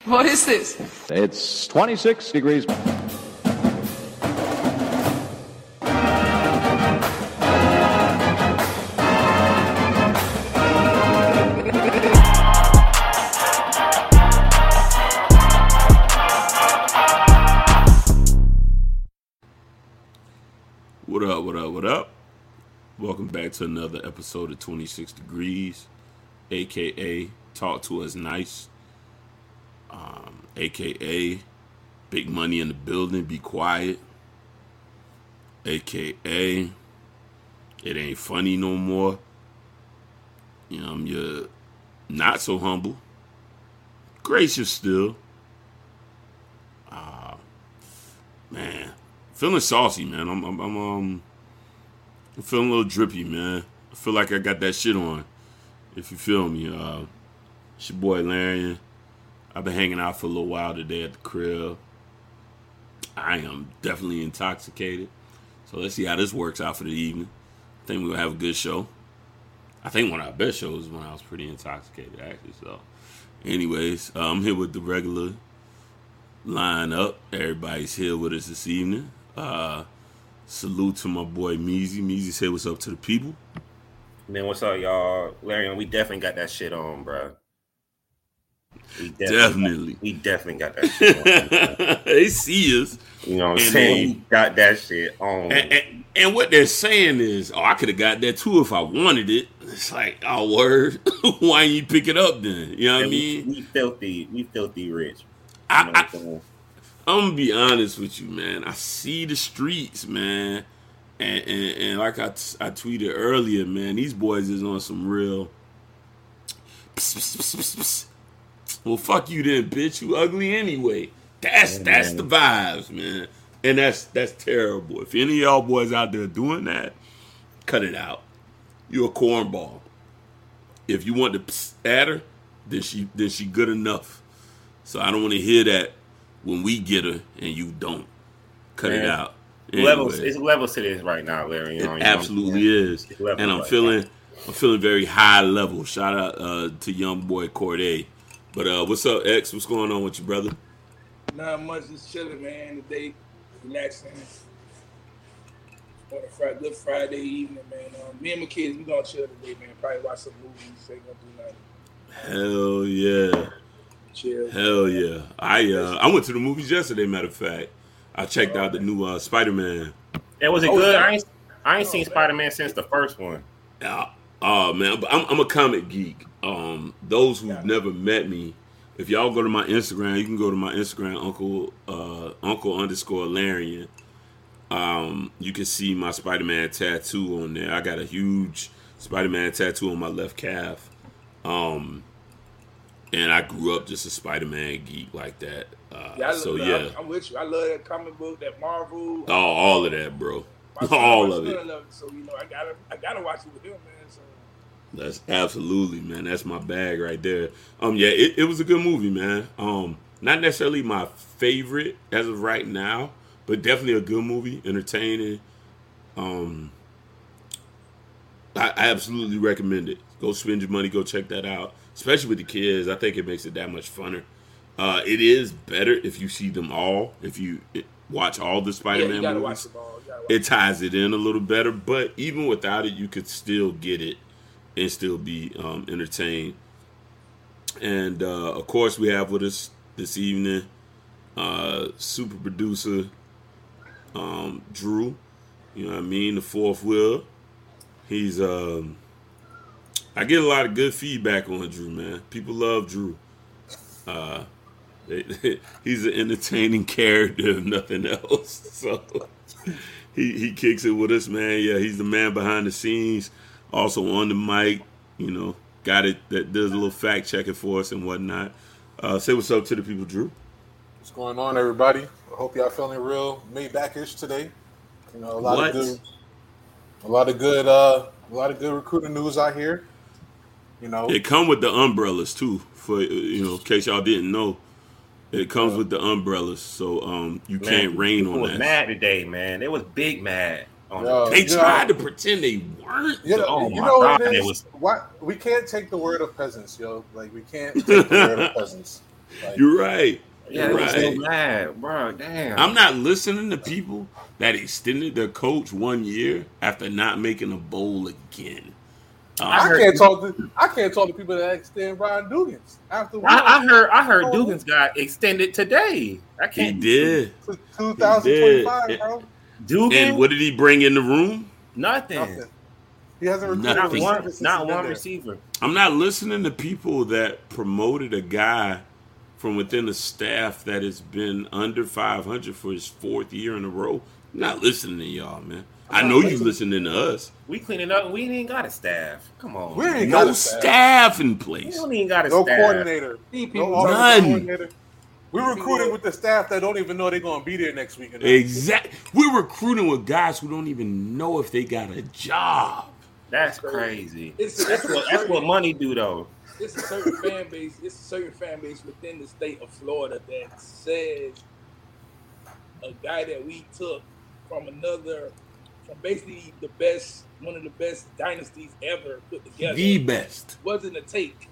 What is this? It's 26 degrees. What up? Welcome back to another episode of 26 Degrees, aka Talk to Us Nice, aka Big Money in the Building, Be Quiet, aka It Ain't Funny No More. You're not so humble, gracious still. Man, feeling saucy, man. I'm feeling a little drippy, man. I feel like I got that shit on. If you feel me, it's your boy Larian. I've been hanging out for a little while today at the crib. I am definitely intoxicated. So let's see how this works out for the evening. I think we're going to have a good show. I think one of our best shows is when I was pretty intoxicated, actually. So, anyways, I'm here with the regular lineup. Everybody's here with us this evening. Salute to my boy Meezy. Meezy, say what's up to the people. Man, what's up, y'all? Larry, we definitely got that shit on, bro. We definitely got that shit on. They see us. You know what I'm saying? We got that shit on. And what they're saying is, I could have got that too if I wanted it. It's like, word. Why ain't you pick it up then? You know what I mean? We filthy rich. I'm gonna be honest with you, man. I see the streets, man, and like I tweeted earlier, man. These boys is on some real. Well, fuck you then, bitch. You ugly anyway. That's the vibes, man, and that's terrible. If any of y'all boys out there doing that, cut it out. You're a cornball. If you want to at her, then she good enough. So I don't want to hear that. When we get her and you don't, cut it out. Anyway, it's levels to this right now, Larry. It absolutely is, and I'm feeling very high level. Shout out to young boy Corday. But what's up, X? What's going on with you, brother? Not much, just chilling, man. Today, relaxing. On a good Friday evening, man. Me and my kids, we gonna chill today, man. Probably watch some movies. Ain't gonna do nothing. Hell yeah. Chill. Hell yeah! I went to the movies yesterday. Matter of fact, I checked out the new Spider-Man. Yeah, was it good? I ain't seen Spider-Man since the first one. Oh man, but I'm a comic geek. Those who've never met me, if y'all go to my Instagram, you can go to my Instagram, Uncle_Larian. You can see my Spider-Man tattoo on there. I got a huge Spider-Man tattoo on my left calf. And I grew up just a Spider-Man geek like that. I'm with you. I love that comic book, that Marvel. Oh, all of that, bro. All of it. So I gotta watch it with him, man. So. That's absolutely, man. That's my bag right there. It was a good movie, man. Not necessarily my favorite as of right now, but definitely a good movie, entertaining. I absolutely recommend it. Go spend your money. Go check that out. Especially with the kids, I think it makes it that much funner. It is better if you see them all. If you watch all the Spider-Man movies, watch them all. It ties it in a little better. But even without it, you could still get it and still be entertained. And of course, we have with us this evening super producer Drew. You know what I mean? The fourth wheel. He's I get a lot of good feedback on Drew, man. People love Drew. He's an entertaining character, if nothing else. So he kicks it with us, man. Yeah, he's the man behind the scenes. Also on the mic, got it that does a little fact checking for us and whatnot. Say what's up to the people, Drew. What's going on, everybody? I hope y'all feeling real Maybach-ish today. A lot of good recruiting news out here. It come with the umbrellas too. For in case y'all didn't know, it comes with the umbrellas, so you can't rain on that. They was mad today, man. They was big mad. They tried to pretend they weren't. Why we can't take the word of peasants, yo. Like we can't take the word of peasants. Like, You're right. Yeah, You're it was right. so mad, bro. Damn. I'm not listening to people that extended their coach 1 year after not making a bowl again. I can't talk to people that extend Brian Dugans after. I heard Dugans got extended today. I can't. He did. 2025, bro. Dugans. And what did he bring in the room? Nothing. He hasn't recruited Not one receiver. I'm not listening to people that promoted a guy from within the staff that has been under 500 for his 4th year in a row. I'm not listening to y'all, man. I know you listening to us. We cleaning up. We ain't got a staff. Come on. We ain't No got staff in We place. don't even got a no staff. coordinator. None. Coordinator. We're recruiting with the staff that don't even know they're going to be there next week. Exactly. We're recruiting with guys who don't even know if they got a job. That's crazy. That's what money do, though. It's a certain fan base. It's a certain fan base within the state of Florida that says a guy that we took from basically one of the best dynasties ever put together. The best. Wasn't a take.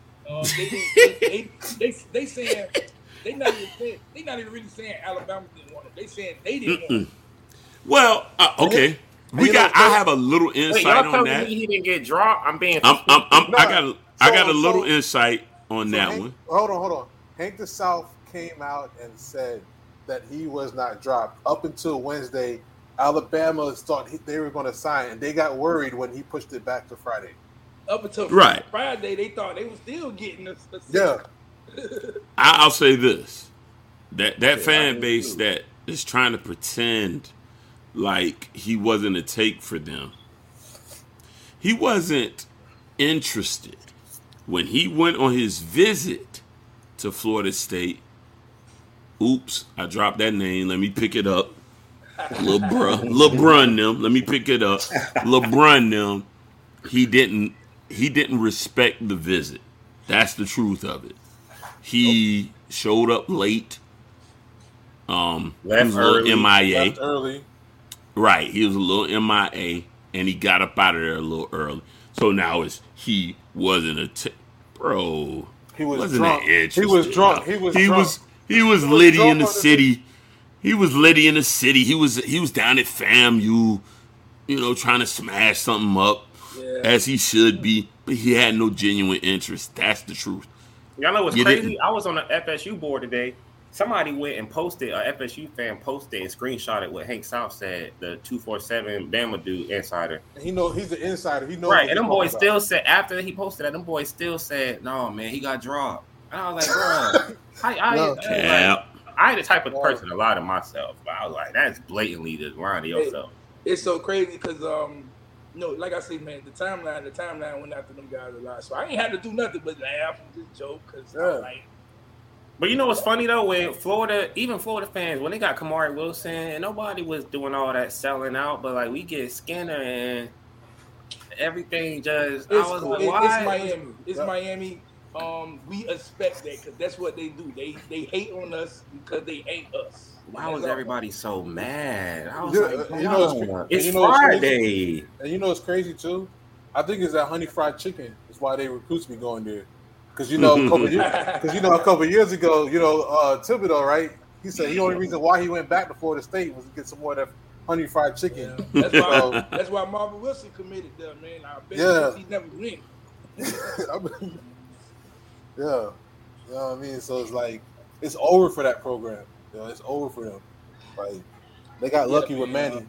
They saying they not even really saying Alabama didn't want it. They saying they didn't want it. Well, okay. I have a little insight on that. He didn't get dropped. I'm being. I got a little insight on that one. Hold on. Hank the South came out and said that he was not dropped up until Wednesday. Alabama thought they were going to sign, and they got worried when he pushed it back to Friday. Up until Friday, they thought they were still getting a yeah. I'll say this: that fan base that is trying to pretend like he wasn't a take for them. He wasn't interested when he went on his visit to Florida State. Oops, I dropped that name. Let me pick it up. LeBron them. Let me pick it up. LeBron them. He didn't respect the visit. That's the truth of it. He showed up late. He was a little MIA. Left early. Right. He was a little MIA, and he got up out of there a little early. So now he wasn't bro. He was drunk. He was drunk. He was litty in the city. He was litty in the city. He was down at FAMU, trying to smash something up as he should be. But he had no genuine interest. That's the truth. Y'all know what's crazy? I was on the FSU board today. Somebody went and posted, a FSU fan posted and screenshotted what Hank South said, the 247 Bama dude insider. He knows he's an insider. He knows. Right, and them boys still said, after he posted that, them boys still said, no, man, he got dropped. And I was like, bro, I ain't the type of person to lie to myself, but I was like, that's blatantly just lying to yourself. It's so crazy because, like I said, man, the timeline went after them guys a lot. So I ain't had to do nothing but laugh and just joke because I'm like. But you know what's funny though, when even Florida fans, when they got Kamari Wilson, and nobody was doing all that selling out, but like we get Skinner and everything just. It's Miami. It's Miami. We expect that because that's what they do. They hate on us because they hate us. Why was everybody so mad? I was it's Friday. And it's crazy too. I think it's that honey fried chicken. That's why they recruits me going there. Because a couple years ago, Thibodeau, right? He said the only reason why he went back to Florida State was to get some more of that honey fried chicken. Yeah. That's why Marvin Wilson committed there, man. I bet he never win. Yeah. You know what I mean? So it's like it's over for that program. It's over for them. Like they got lucky with Manny.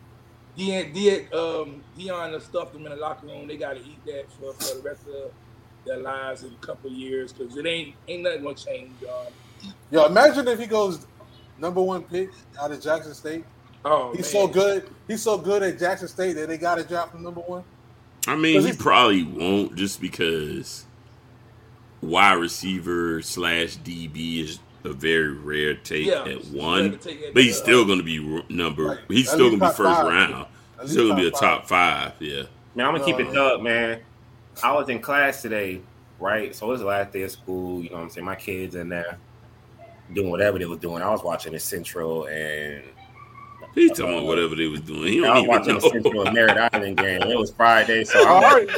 Deion stuffed them in the locker room. They got to eat that for the rest of their lives in a couple of years because it ain't nothing gonna change. Yo, imagine if he goes number 1 pick out of Jackson State. Oh, he's so good. He's so good at Jackson State that they got to drop him number 1. I mean, he probably won't just because wide receiver / DB is a very rare take at 1, but he's still going to be he's still going to be first round. He's still going to be a top 5. Yeah. Man, I'm gonna keep it up, man. I was in class today, right? So it was the last day of school. You know what I'm saying? My kids in there doing whatever they was doing. I was watching the Central and he's talking about whatever they was doing. I was watching the Central and Merritt Island game. It was Friday, so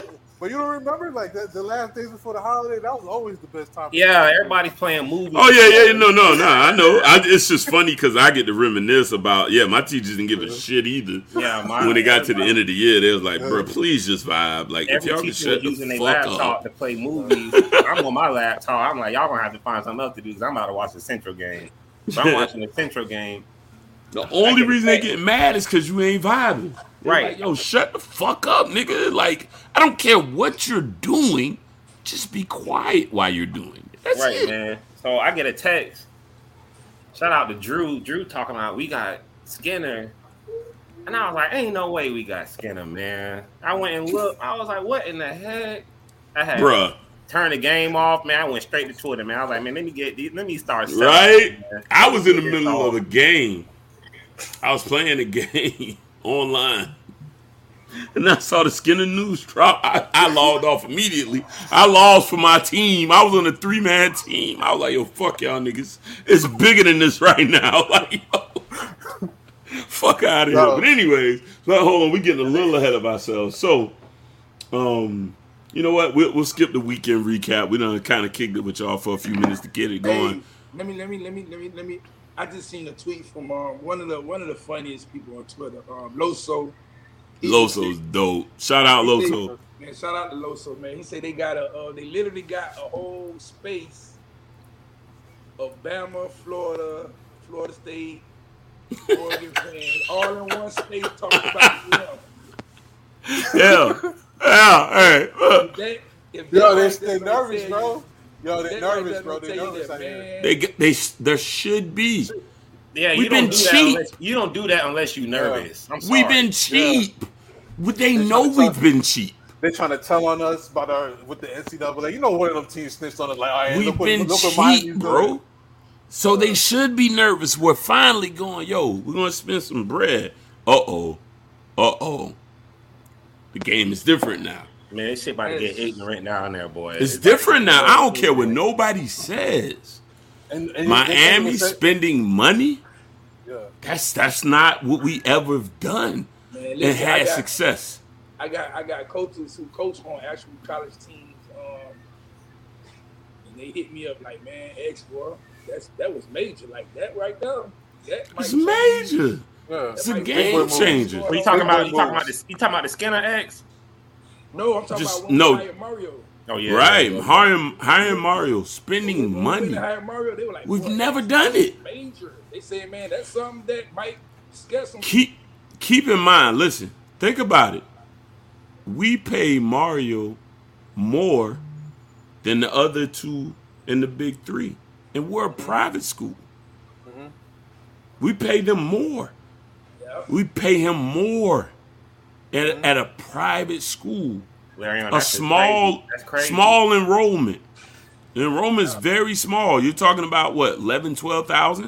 But you don't remember like that the last days before the holiday? That was always the best time. Yeah, everybody's playing movies. Oh yeah, no, I know. It's just funny because I get to reminisce about. Yeah, my teachers didn't give a shit either. Yeah, when they got to the end of the year, they was like, "Bro, please just vibe." Like if y'all can shut using the their fuck laptop up. to play movies. I'm on my laptop. I'm like, y'all gonna have to find something else to do because I'm about to watch the Central game. So I'm watching the Central game. The only reason they get mad is because you ain't vibing. Right. Like, yo, shut the fuck up, nigga. Like, I don't care what you're doing. Just be quiet while you're doing it. That's right, it. man. So I get a text. Shout out to Drew. Drew talking about we got Skinner. And I was like, ain't no way we got Skinner, man. I went and looked. I was like, what in the heck? I had turned the game off, man. I went straight to Twitter, man. I was like, man, let me start selling. Right? Man. I was in the middle of a game. I was playing a game online. And I saw the Skinner news drop. I logged off immediately. I lost for my team. I was on a 3-man team. I was like, yo, fuck y'all niggas. It's bigger than this right now. Like, yo, fuck out of here. But anyways, so hold on. We're getting a little ahead of ourselves. So, you know what? We'll skip the weekend recap. We done kind of kicked it with y'all for a few minutes to get it going. Hey, let me. I just seen a tweet from one of the funniest people on Twitter, Loso. Loso's dope. Shout out Loso. Man, shout out to Loso, man. He said they literally got a whole space of Bama, Florida State, Oregon fans, all in one space talking about them. Yeah. Hey. They're nervous, bro. Yo, they're nervous, bro. They're nervous out here. There should be. Yeah, you don't do that unless you're nervous. I'm sorry. We've been cheap. Yeah. They know we've been cheap. They're trying to tell on us about with the NCAA. You know, one of them teams snitched on us like, all right, we've been cheap, bro. So they should be nervous. We're finally going, yo, we're going to spend some bread. Uh-oh. The game is different now. Man, this shit about to get ignorant down there, boy. It's different now. I don't care what nobody says. And Miami spending money? Yeah. That's not what we ever have done. Man, listen, and had success. I got coaches who coach on actual college teams, and they hit me up like, man, bro, that was major, like that right there. It's major. Yeah. It's a game changer. What you talking about? You talking about the Skinner X? No, I'm talking about when we hired Mario. Oh yeah, right. Hiring Mario, spending money. Mario, they were like, we've never done it. Major. They said, man, that's something that might scare some. Keep in mind, listen, think about it. We pay Mario more than the other two in the big three. And we're a private school. Mm-hmm. We pay them more. Yeah. We pay him more at a private school. A small enrollment. The enrollment's very small. You're talking about what, 11, 12,000?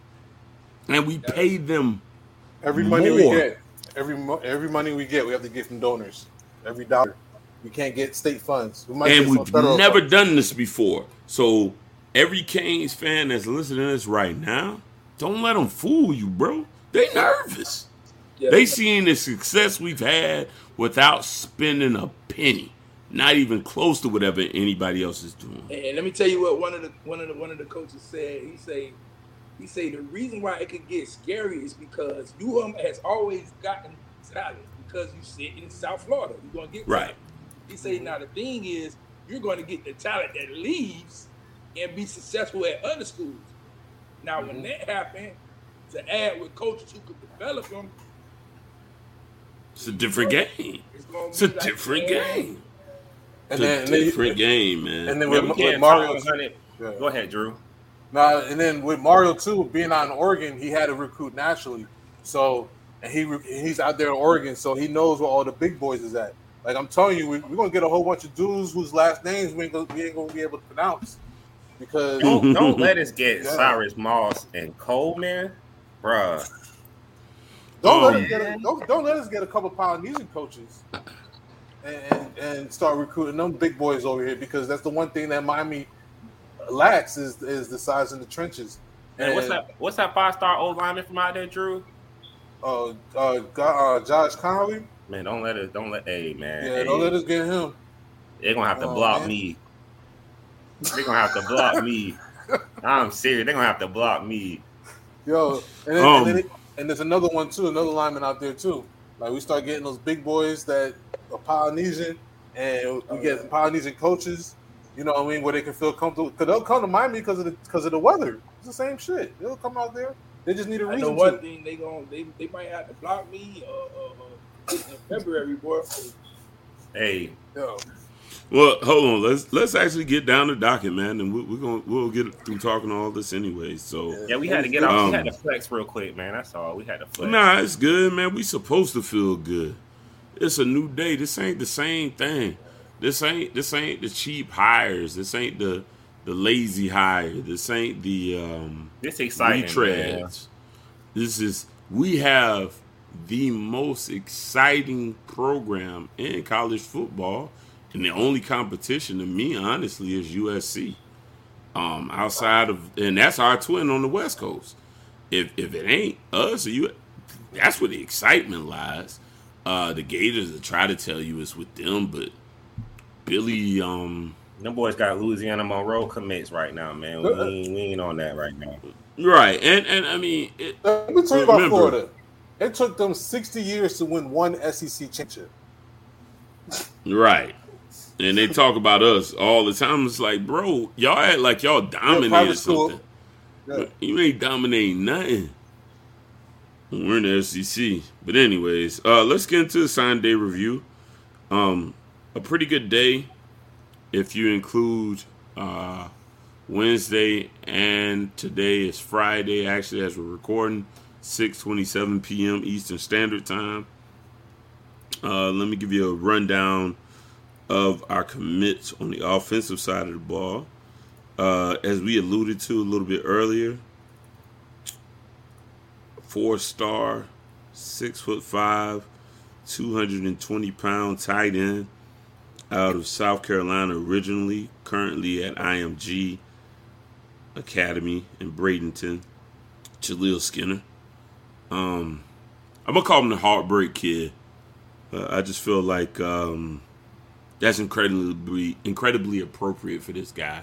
And we pay them every money we get. Every money we get, we have to get from donors. Every dollar. We can't get state funds. We've never done this before. So every Canes fan that's listening to this right now, don't let them fool you, bro. They nervous. Yeah, they seeing the success we've had without spending a penny. Not even close to whatever anybody else is doing. And let me tell you what one of the coaches said. He say the reason why it could get scary is because has always gotten talent because you sit in South Florida. You're gonna get talent. He say now the thing is you're going to get the talent that leaves and be successful at other schools. Now when that happened, to add with coaches who could develop them, it's a different game. It's a different game. It's a different game, man. And then with Mario, go ahead, Drew. And then with Mario too, being out in Oregon, he had to recruit nationally. So, and he's out there in Oregon, so he knows where all the big boys is at. Like I'm telling you, we're gonna get a whole bunch of dudes whose last names we ain't gonna be able to pronounce. Because don't let us get Cyrus Moss and Coleman, bruh. Don't let us get a couple Polynesian coaches and start recruiting them big boys over here, because that's the one thing that Miami lacks is the size in the trenches. And what's that 5-star old lineman from out there, Drew? Josh Connolly. Man, don't let hey man. Yeah, don't let us get him. They're gonna have to block me. They're gonna have to block me. I'm serious. They're gonna have to block me. Yo, and there's another one too, another lineman out there too. Like we start getting those big boys that are Polynesian, and we get Polynesian coaches. You know what I mean? Where they can feel comfortable, because they'll come to Miami because of the weather. It's the same shit. They'll come out there. They just need a reason. I know one thing they might have to block me in February, boy. Hey, yo. Well, hold on. Let's actually get down the docket, man, and we'll get through talking all this anyway. So yeah, we had to get off. We had to flex real quick, man. That's all. We had to flex. Nah, it's good, man. We supposed to feel good. It's a new day. This ain't the same thing. This ain't the cheap hires. This ain't the lazy hire. This ain't the this exciting retreads. We have the most exciting program in college football. And the only competition to me, honestly, is USC. Outside of, and that's our twin on the West Coast. If it ain't us, that's where the excitement lies. The Gators will try to tell you it's with them, but Billy, them boys got Louisiana Monroe commits right now, man. We ain't on that right now. Right, and I mean, let me tell you about Florida. It took them 60 years to win one SEC championship. Right. And they talk about us all the time. It's like, bro, y'all act like y'all dominated something. Yeah. You ain't dominating nothing. We're in the SEC. But anyways, let's get into the sign day review. A pretty good day if you include Wednesday and today is Friday, actually, as we're recording, 6:27 p.m. Eastern Standard Time. Let me give you a rundown of our commits on the offensive side of the ball. As we alluded to a little bit earlier, 4-star, 6'5", 220-pound tight end out of South Carolina originally, currently at IMG Academy in Bradenton, Jaleel Skinner. I'm going to call him the Heartbreak Kid. I just feel like that's incredibly appropriate for this guy.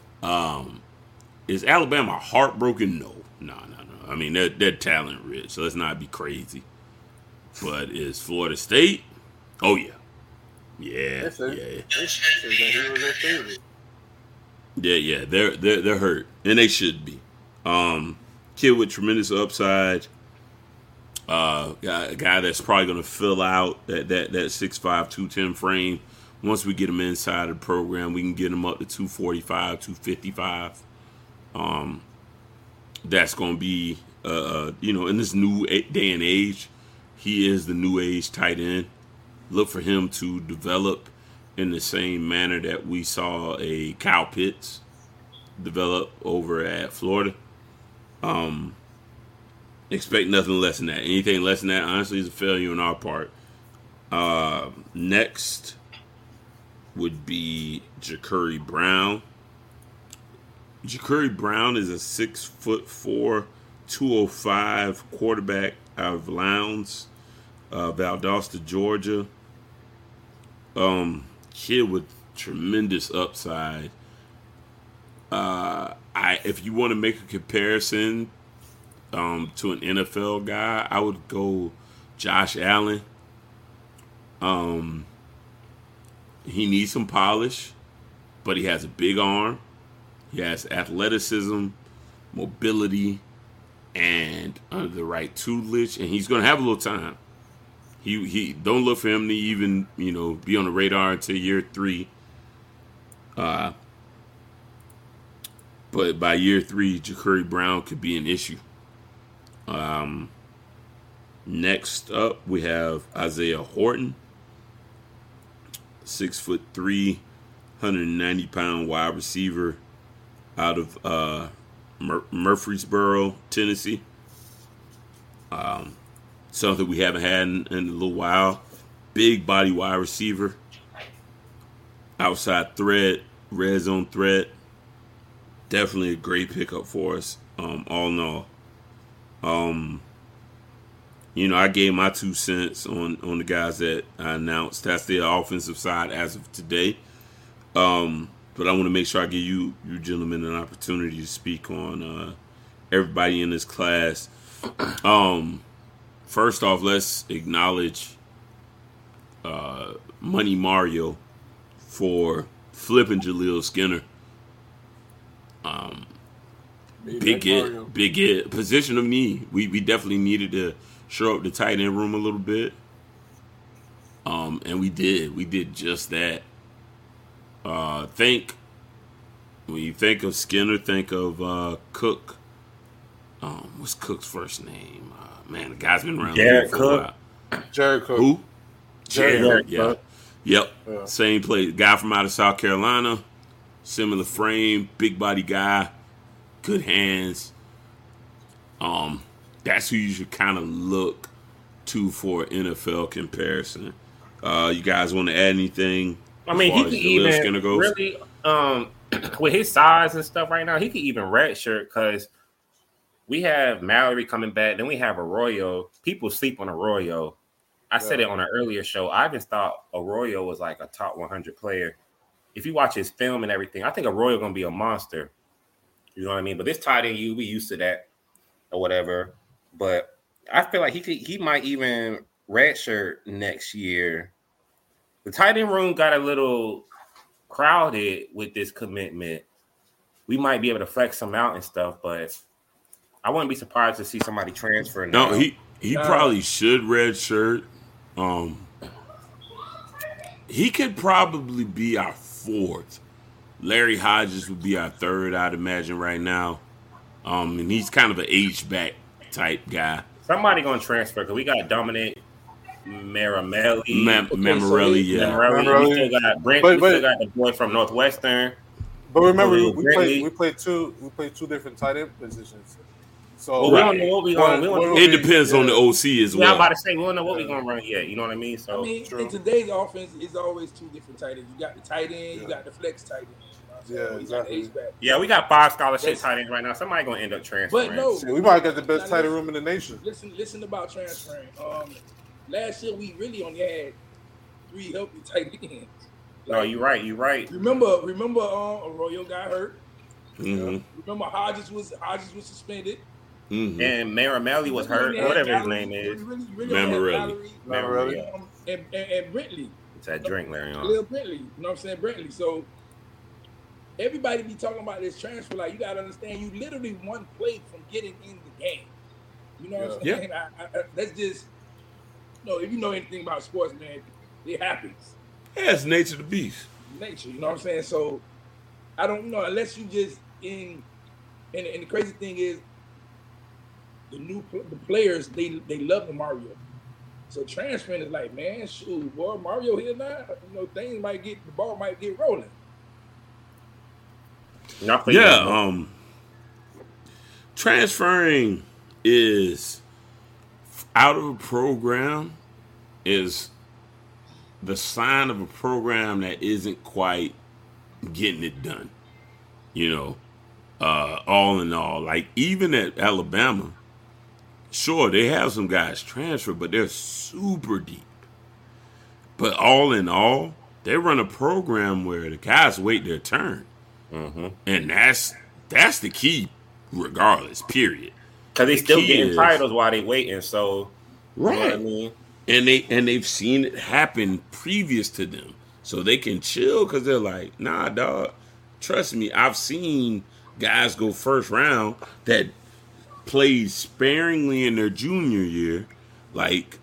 Is Alabama heartbroken? No. I mean, they're talent rich, so let's not be crazy. But is Florida State? Oh, yeah. Yeah. Yeah, they're hurt, and they should be. Kid with tremendous upside. A guy that's probably going to fill out that 6'5", 210 frame. Once we get him inside of the program, we can get him up to 245, 255. That's going to be, in this new day and age, he is the new age tight end. Look for him to develop in the same manner that we saw a Kyle Pitts develop over at Florida. Expect nothing less than that. Anything less than that, honestly, is a failure on our part. Next would be Ja'Cory Brown. Ja'Cory Brown is a 6'4", 205 quarterback out of Lowndes, Valdosta, Georgia. Kid with tremendous upside. If you want to make a comparison to an NFL guy, I would go Josh Allen. He needs some polish, but he has a big arm. He has athleticism, mobility, and under the right tutelage, and he's going to have a little time. He don't look for him to even, be on the radar until year 3. But by year 3, Ja'Cory Brown could be an issue. Next up, we have Isaiah Horton, 6'3", 190-pound wide receiver out of Murfreesboro, Tennessee. Something we haven't had in a little while. Big body wide receiver. Outside threat, red zone threat. Definitely a great pickup for us, all in all. I gave my 2 cents on the guys that I announced. That's the offensive side as of today. But I want to make sure I give you gentlemen an opportunity to speak on everybody in this class. First off, let's acknowledge Money Mario for flipping Jaleel Skinner. Big hit. Position of need. We definitely needed to shore up the tight end room a little bit. And we did. We did just that. When you think of Skinner, think of Cook. What's Cook's first name? Man, the guy's been around Jared for Cook. a while. Jared Cook. Who? Jared Yeah. Cook. Yep. Yeah. Same place. Guy from out of South Carolina. Similar frame. Big body guy. Good hands. That's who you should kind of look to for NFL comparison. You guys want to add anything? I mean, he could even Skinner goes? really, with his size and stuff right now, he could even redshirt because we have Mallory coming back. Then we have Arroyo. People sleep on Arroyo. I said it on an earlier show. I just thought Arroyo was like a top 100 player. If you watch his film and everything, I think Arroyo going to be a monster. You know what I mean? But this tight end, we used to that or whatever. But I feel like he might even redshirt next year. The tight end room got a little crowded with this commitment. We might be able to flex some out and stuff, but I wouldn't be surprised to see somebody transfer now. No, he probably should redshirt. He could probably be our fourth. Larry Hodges would be our third, I'd imagine, right now. And he's kind of an H-back type guy. Somebody going to transfer because we got Dominic Maramelli. Mamarelli, yeah. Mamarelli. We still got Brent. We still got the boy from Northwestern. But remember, we played two different tight end positions. So we don't know what we going to do. It depends on the OC as well. I'm about to say we don't know what we're going to run yet. You know what I mean? So in today's offense, it's always two different tight ends. You got the tight end, you got the flex tight end. Yeah, exactly. Yeah, we got 5 scholarship tight ends right now. Somebody going to end up transferring. But no, we might get the best tight end room in the nation. Listen about transferring. Last year we really only had 3 healthy tight ends. No, you're right. Remember, Arroyo got hurt. Mm-hmm. Remember, Hodges was suspended. Mm-hmm. And Maramelli was hurt, whatever his name is. Mamarelli. And Brentley. It's that drink, Larry. Lil Brentley. You know what I'm saying? Brentley. So everybody be talking about this transfer. Like, you got to understand, you literally one play from getting in the game. You know what I'm saying? I that's just, if you know anything about sports, man, it happens. Yeah, it's nature of the beast. Nature, you know what I'm saying? So I don't know, unless you just and the crazy thing is, the players, they love the Mario. So transferring is like, man, shoot, boy, Mario here now. The ball might get rolling. Transferring is out of a program is the sign of a program that isn't quite getting it done. All in all, like even at Alabama, sure, they have some guys transfer, but they're super deep. But all in all, they run a program where the guys wait their turn. Mm-hmm. And that's the key, regardless, period. Because they still getting titles while they waiting, so right. You know what I mean? And they've seen it happen previous to them. So they can chill because they're like, nah, dog, trust me, I've seen guys go first round that played sparingly in their junior year, like,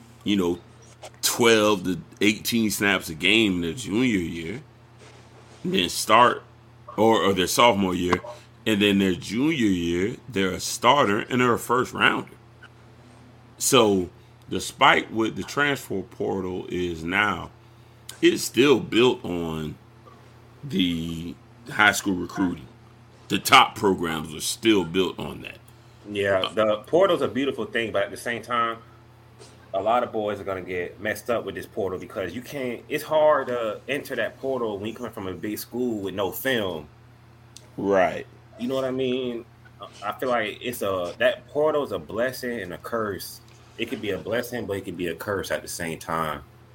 12 to 18 snaps a game in their junior year, and then start, or their sophomore year, and then their junior year, they're a starter and they're a first rounder. So, despite what the transfer portal is now, it's still built on the high school recruiting. The top programs are still built on that. Yeah, the portal's a beautiful thing, but at the same time, a lot of boys are going to get messed up with this portal because it's hard to enter that portal when you come from a big school with no film. Right. You know what I mean? I feel like that portal is a blessing and a curse. It could be a blessing, but it could be a curse at the same time.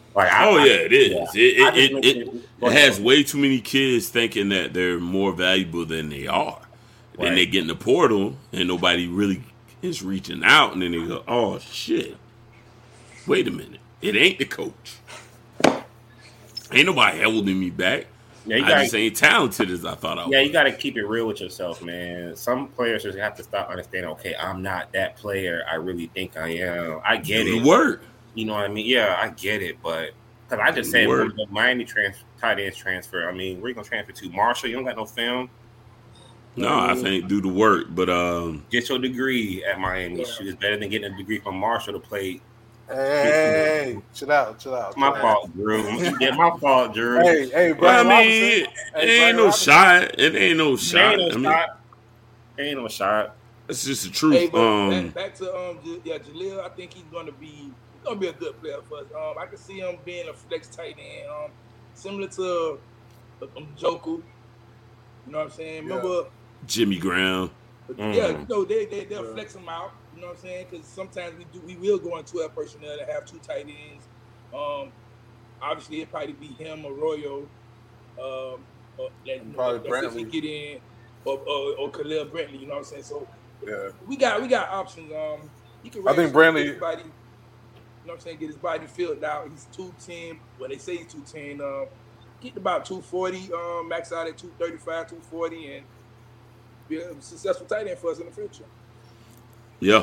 Like, it is. Yeah. It has way too many kids thinking that they're more valuable than they are. Right. Then they get in the portal and nobody really is reaching out, and then they go, "Oh shit! Wait a minute, it ain't the coach. Ain't nobody holding me back. I just ain't talented as I thought I was." Yeah, you got to keep it real with yourself, man. Some players just have to stop understanding. Okay, I'm not that player I really think I am. I get it. Work. You know what I mean? Yeah, I get it, but because I just said when the Miami tight ends transfer. I mean, where you gonna transfer to? Marshall? You don't got no film. No, I think do the work, but get your degree at Miami. Shoot, it's better than getting a degree from Marshall to play. Hey, chill out. My fault, Drew. Yeah, my fault, Drew. Hey, bro. Well, I mean, it ain't no shot. It ain't no shot. Ain't no shot. It's just the truth. Hey, but back to Jaleel. I think he's gonna be a good player for us. I can see him being a flex tight end, similar to Njoku. You know what I'm saying? Remember Jimmy Graham? Yeah, they'll flex him out. You know what I'm saying? Because sometimes we will go in 12 personnel to have two tight ends. Obviously, it'd probably be him or Royo. Probably Brantley get in, or Khalil Brantley. You know what I'm saying? So we got options. He can. I think Brantley. You know what I'm saying? Get his body filled out. He's 210. Well, they say he's 210. Get about 240. Max out at 235, 240, and be a successful tight end for us in the future. Yeah.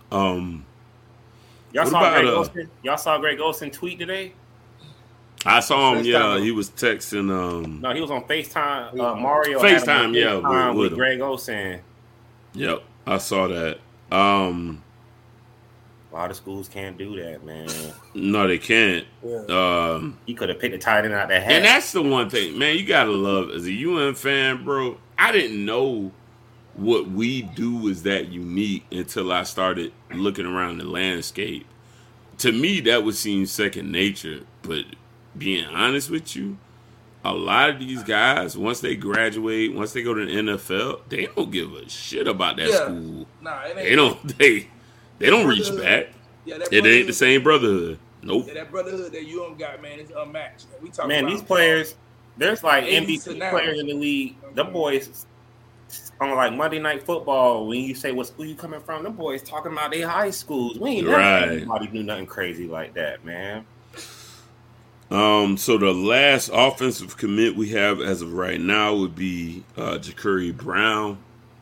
Y'all saw Greg Olsen tweet today? I saw him. Yeah, he was texting. No, he was on FaceTime. Mario FaceTime. With Greg Olsen. Yep, I saw that. A lot of schools can't do that, man. No, they can't. Yeah. He could have picked a tight end out that hat. And that's the one thing, man, you got to love. As a UM fan, bro, I didn't know what we do was that unique until I started looking around the landscape. To me, that would seem second nature. But being honest with you, a lot of these guys, once they graduate, once they go to the NFL, they don't give a shit about that school. Nah, it They ain't. They don't reach back. Yeah, it ain't the same brotherhood. Nope. Yeah, that brotherhood that you got, man, is unmatched. We talk man, these players, there's like MVP players in the league. The boys on like Monday Night Football, when you say what school you coming from, them boys talking about their high schools. We ain't never had anybody do nothing crazy like that, man. So the last offensive commit we have as of right now would be Ja'Kurrie Brown.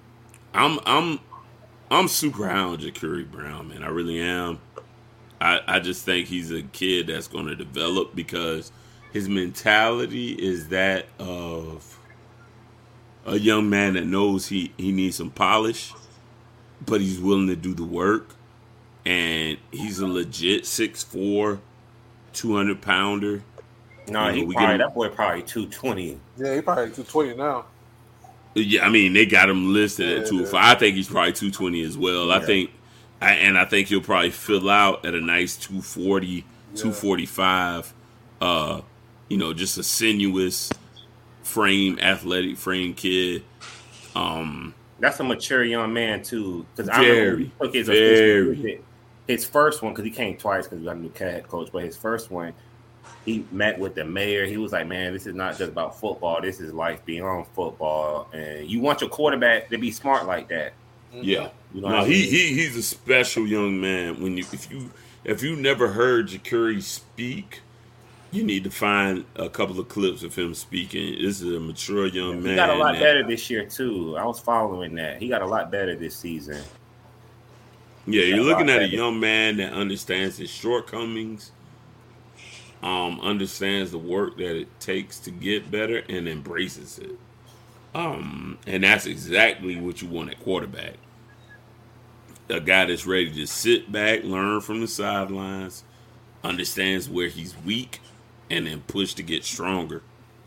I'm super high on Ja'Kurrie Brown, man. I really am. I just think he's a kid that's going to develop because his mentality is that of a young man that knows he needs some polish, but he's willing to do the work. And he's a legit 6'4", 200-pounder. No, that boy probably 220. Yeah, he probably 220 now. Yeah, I mean, they got him listed at 205. I think he's probably 220 as well. Yeah. I think he'll probably fill out at a nice 240, 245. Just a sinuous athletic frame kid. That's a mature young man too. Because I remember he took his first one, because he came twice because we got a new head coach. But his first one, he met with the mayor. He was like, man, this is not just about football. This is life beyond football. And you want your quarterback to be smart like that. Yeah. He's a special young man. If you never heard Ja'Kurrie speak, you need to find a couple of clips of him speaking. This is a mature young man. He got a lot better this year, too. I was following that. He got a lot better this season. Yeah, you're looking at a young man that understands his shortcomings, understands the work that it takes to get better, and embraces it. And that's exactly what you want at quarterback. A guy that's ready to sit back, learn from the sidelines, understands where he's weak, and then push to get stronger.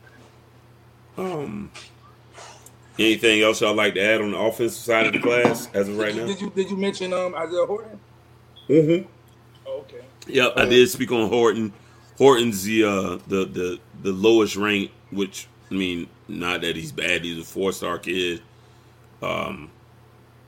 Anything else y'all like to add on the offensive side of the class as of right now? Did you mention Isaiah Horton? Mm-hmm. Oh, okay. Yep, I did speak on Horton. Horton's the lowest ranked, which I mean, not that he's bad. He's a 4-star kid, out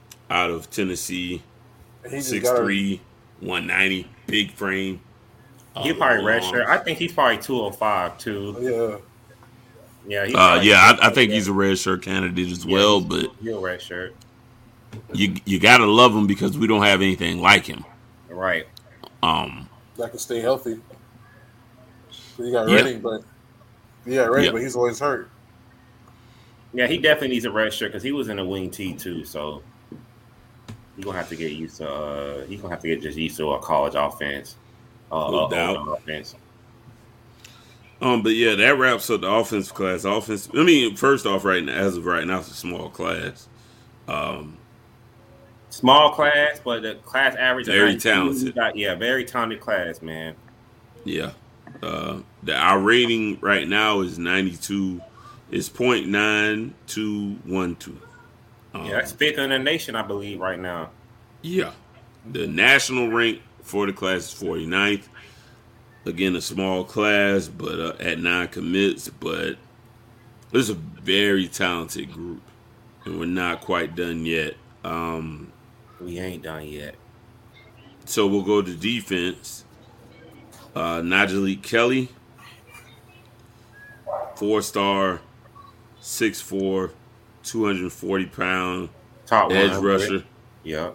of Tennessee, 6'3", 190, big frame. He'll probably redshirt. I think he's probably 205 too. Yeah. I think he's a redshirt candidate as well. But he'll redshirt. You gotta love him because we don't have anything like him. Right. That can stay healthy. So you got Redding, but he's always hurt. Yeah, he definitely needs a redshirt because he was in a wing T too. So he's gonna have to get used to. He's gonna have to get just used to a college offense. No doubt. Offense. But yeah, that wraps up the offensive class. First off, as of right now, it's a small class. Small class, but the class average very talented. Very talented class, man. Yeah. Our rating right now is 92. It's .9212. That's fifth in the nation, I believe, right now. Yeah. The national rank for the class is 49th. Again, a small class, but at 9 commits. But it's a very talented group, and we're not quite done yet. We ain't done yet. So we'll go to defense. Najee Kelly, 4-star, 6'4", 240-pound top edge rusher. Yeah.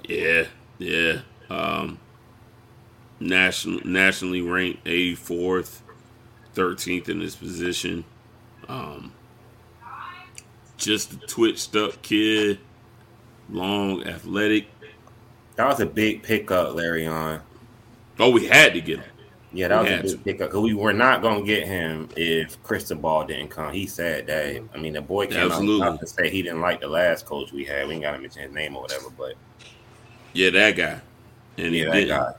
Nationally ranked 84th, 13th in this position. Just a twitched up kid, long, athletic. That was a big pickup, Larry. On. Oh, we had to get him. Yeah, that was a big pickup because we were not going to get him if Cristobal didn't come. He said that. I mean, the boy came out to say he didn't like the last coach we had. We ain't got to mention his name or whatever, but yeah, that guy. And that guy.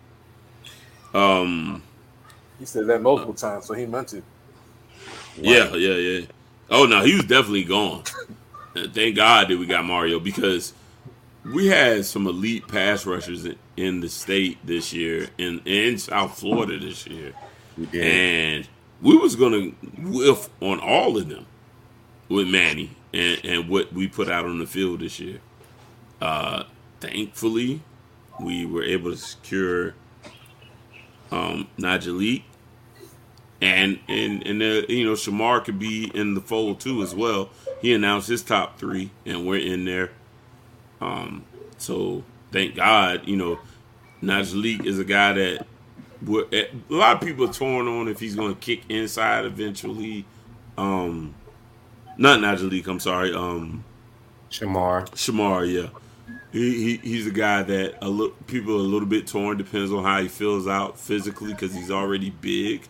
He said that multiple times, so he meant it. Right. Yeah. Oh no, he was definitely gone. Thank God that we got Mario because we had some elite pass rushers in the state this year, in South Florida this year. We did. And we was going to whiff on all of them with Manny and what we put out on the field this year. Thankfully, we were able to secure Najee, and Shamar could be in the fold too as well. He announced his top 3, and we're in there. So thank God, Najee is a guy that a lot of people are torn on if he's going to kick inside eventually. Not Najee, I'm sorry. Shamar, yeah. He's a guy that people are a little bit torn. Depends on how he feels out physically because he's already big.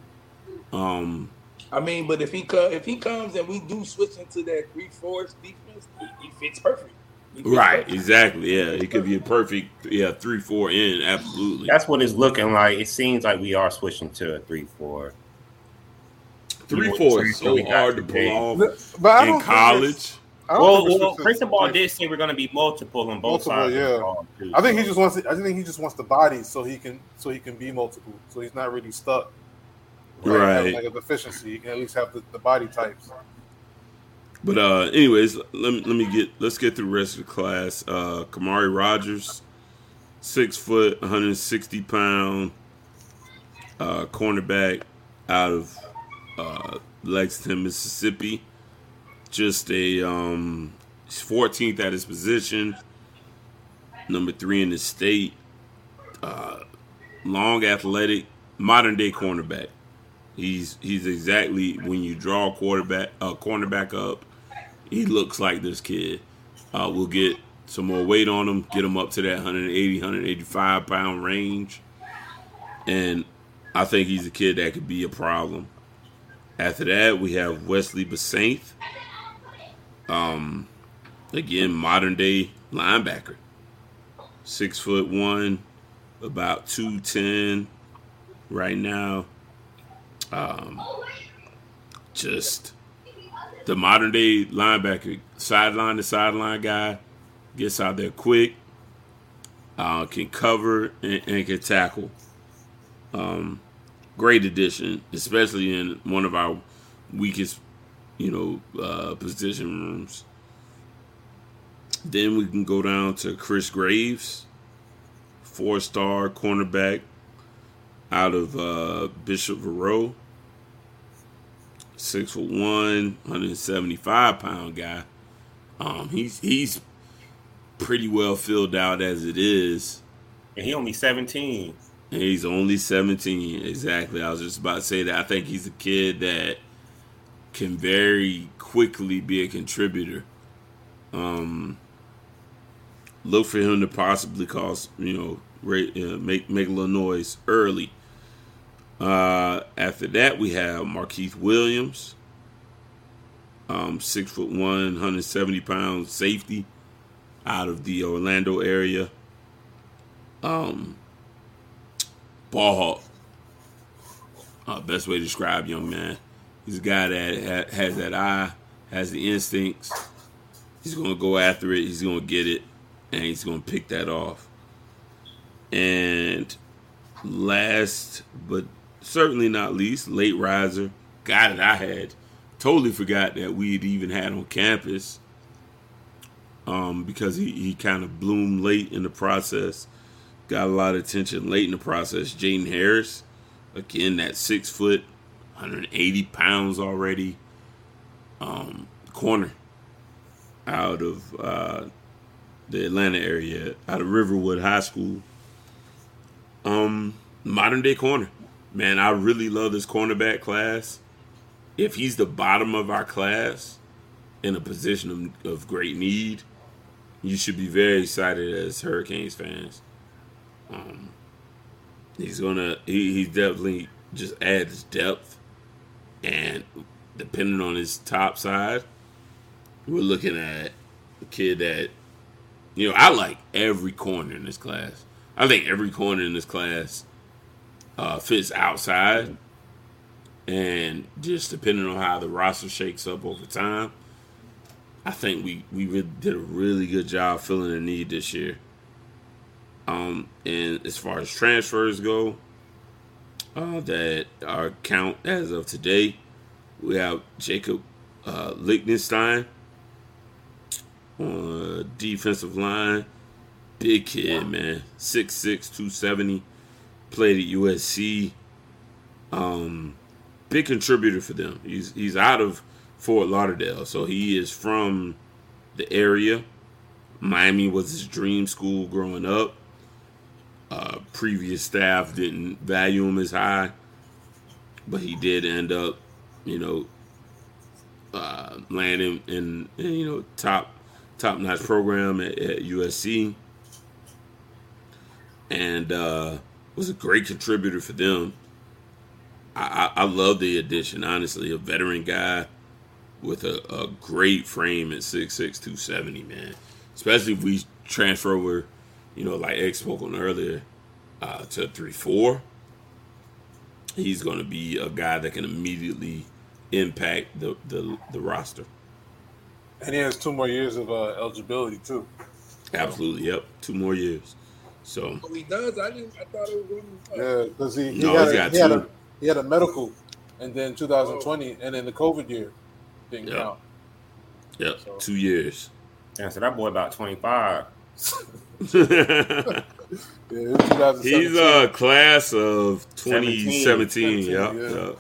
But if he comes and we do switch into that 3-4 defense, he fits perfect. Right, exactly. Yeah, it could be a perfect 3-4 in. Absolutely. That's what it's looking like. It seems like we are switching to a 3-4. 3-4 is so hard to pull off in college. Well, Cristobal did say we're going to be multiple on both sides. Yeah. I think he just wants the body so he can be multiple. So he's not really stuck. Right. Like a deficiency, you can at least have the body types. But anyways, let's get through the rest of the class. Kamari Rogers, 6 foot, 160 pound, cornerback out of Lexington, Mississippi. Just a 14th at his position, number 3 in the state. Long, athletic, modern day cornerback. He's exactly when you draw a cornerback up, he looks like this kid. We'll get some more weight on him, get him up to that 180, 185 pound range, and I think he's a kid that could be a problem. After that, we have Wesley Basaint. Again, modern day linebacker, 6'1", about 210 right now. Just the modern day linebacker, sideline to sideline guy, gets out there quick, can cover and can tackle. Great addition, especially in one of our weakest position rooms. Then we can go down to Chris Graves, 4-star cornerback, out of Bishop Verot. 6'1", 175-pound guy. He's pretty well filled out as it is. And he only 17. And he's only 17, exactly. I was just about to say that. I think he's a kid that can very quickly be a contributor. Look for him to possibly cause, make a little noise early. After that, we have Markeith Williams, 6'1", 170-pound safety out of the Orlando area. Ball hawk. Best way to describe young man. He's a guy that has that eye, has the instincts. He's going to go after it. He's going to get it, and he's going to pick that off. And last but certainly not least, late riser, guy that I had totally forgot that we'd even had on campus, because he kind of bloomed late in the process, got a lot of attention late in the process. Jaden Harris, again, that 6 foot, 180 pounds already, corner out of the Atlanta area, out of Riverwood High School. Modern day corner. Man, I really love this cornerback class. If he's the bottom of our class in a position of great need, you should be very excited as Hurricanes fans. He definitely just adds depth, and depending on his top side, we're looking at a kid that, I like every corner in this class. I think every corner in this class fits outside, and just depending on how the roster shakes up over time, I think we really did a really good job filling a need this year. And as far as transfers go, that our count as of today, we have Jacob Lichtenstein on defensive line. Big kid, man. 6'6", 270. Played at USC. Big contributor for them. He's out of Fort Lauderdale, so he is from the area. Miami was his dream school growing up. Previous staff didn't value him as high, but he did end up, landing in top-notch program at USC, and was a great contributor for them. I love the addition, honestly. A veteran guy with a great frame at 6'6", 270, man. Especially if we transfer over, like X spoke on earlier, to 3-4. He's going to be a guy that can immediately impact the roster. And he has 2 more years of eligibility too. Absolutely, yep, 2 more years. So he does. I thought it was going to. Yeah, because he had a medical, and then 2020, and then the COVID year didn't count. Yep, so. 2 years. Yeah, so that boy about 25. He's a class of 2017. Yep.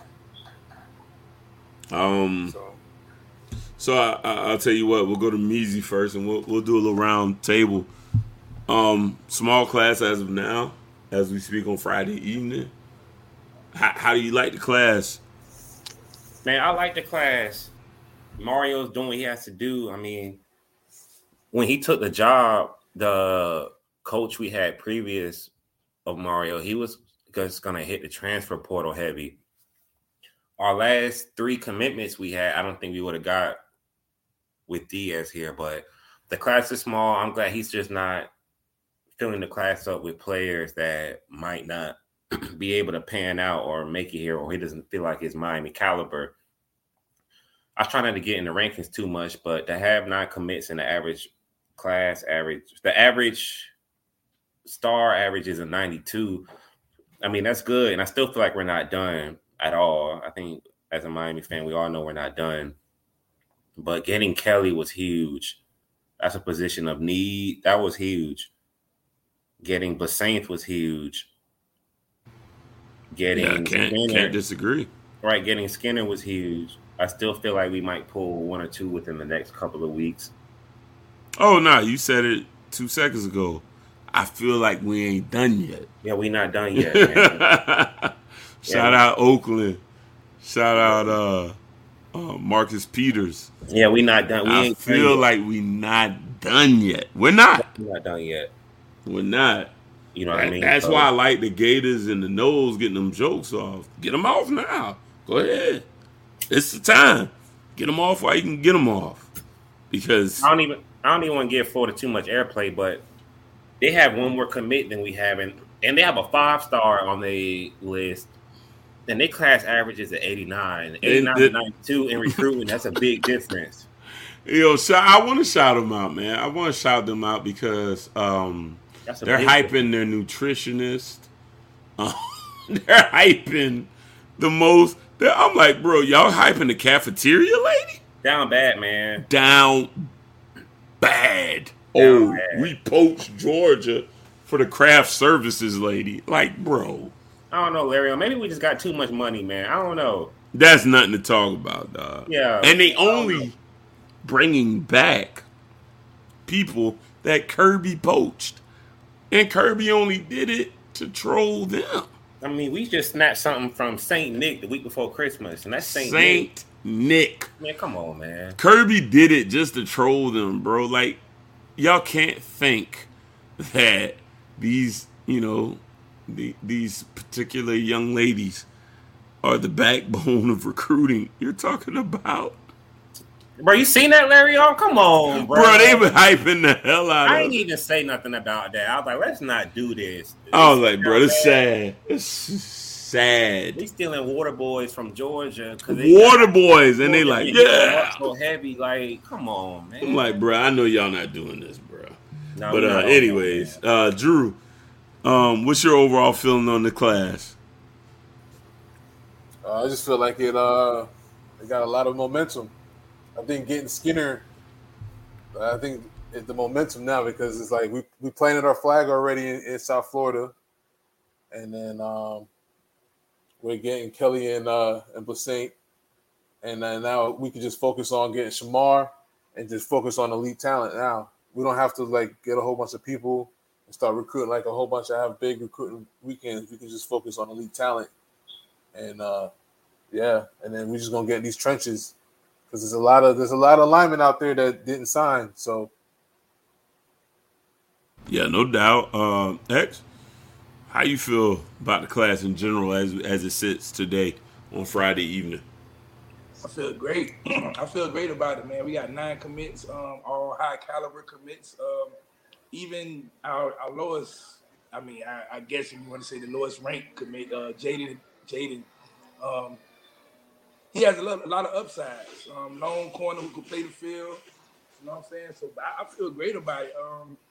So I'll tell you what. We'll go to Measy first, and we'll do a little round table. Small class as of now, as we speak on Friday evening. How do you like the class? Man, I like the class. Mario's doing what he has to do. I mean, when he took the job, the coach we had previous of Mario, he was just going to hit the transfer portal heavy. Our last 3 commitments we had, I don't think we would have got with Diaz here, but the class is small. I'm glad he's just not filling the class up with players that might not be able to pan out or make it here, or he doesn't feel like his Miami caliber. I try not to get in the rankings too much, but to have 9 commits in the average class the average star average is a 92. I mean, that's good. And I still feel like we're not done at all. I think as a Miami fan, we all know we're not done. But getting Kelly was huge. That's a position of need. That was huge. Getting Basaint was huge. Getting can't disagree. Right, getting Skinner was huge. I still feel like we might pull 1 or 2 within the next couple of weeks. Oh no, you said it 2 seconds ago. I feel like we ain't done yet. Yeah, we not done yet. Man. Shout out Oakland. Shout out Marcus Peters. Yeah, we not done. I feel like we not done yet. We're not. We're not done yet. We're not. You know what I mean? That's why I like the Gators and the Noles getting them jokes off. Get them off now. Go ahead. It's the time. Get them off while you can get them off. Because I don't even want to give Florida too much airplay, but they have one more commit than we have, and they have a 5-star on the list. And their class average is at 89. 89 to 92 in recruitment. That's a big difference. Yo, I want to shout them out, man. I want to shout them out because they're hyping their nutritionist. They're hyping the most. I'm like, bro, y'all hyping the cafeteria lady? Down bad, man. Down bad. We poached Georgia for the craft services lady. Like, bro. I don't know, Larry. Maybe we just got too much money, man. I don't know. That's nothing to talk about, dog. Yeah. And they only bringing back people that Kirby poached. And Kirby only did it to troll them. I mean, we just snatched something from St. Nick the week before Christmas, and that's St. Nick. Man, come on, man. Kirby did it just to troll them, bro. Like, y'all can't think that these, these particular young ladies are the backbone of recruiting. You're talking about. Bro, you seen that, Larry? Oh, come on, bro. Bro, they been hyping the hell out of it. I ain't even say nothing about that. I was like, let's not do this. I was like, bro, it's sad. It's sad. They stealing water boys from Georgia. Water boys, and they like, yeah. So heavy, like, come on, man. I'm like, bro, I know y'all not doing this, bro. No, but anyways, Drew, what's your overall feeling on the class? I just feel like it got a lot of momentum. I think getting Skinner, I think it's the momentum now because it's like we planted our flag already in South Florida, and then we're getting Kelly and Blasaint, and then now we can just focus on getting Shamar and just focus on elite talent. Now we don't have to like get a whole bunch of people and start recruiting like a whole bunch of have big recruiting weekends. We can just focus on elite talent, and and then we're just gonna get in these trenches. Because there's a lot of linemen out there that didn't sign. So, yeah, no doubt. X, how you feel about the class in general as it sits today on Friday evening? I feel great. I feel great about it, man. We got 9 commits, all high caliber commits. Even our lowest, I guess if you want to say the lowest ranked commit, Jaden. He has a lot of upsides. Long corner who can play the field. You know what I'm saying? So I feel great about it.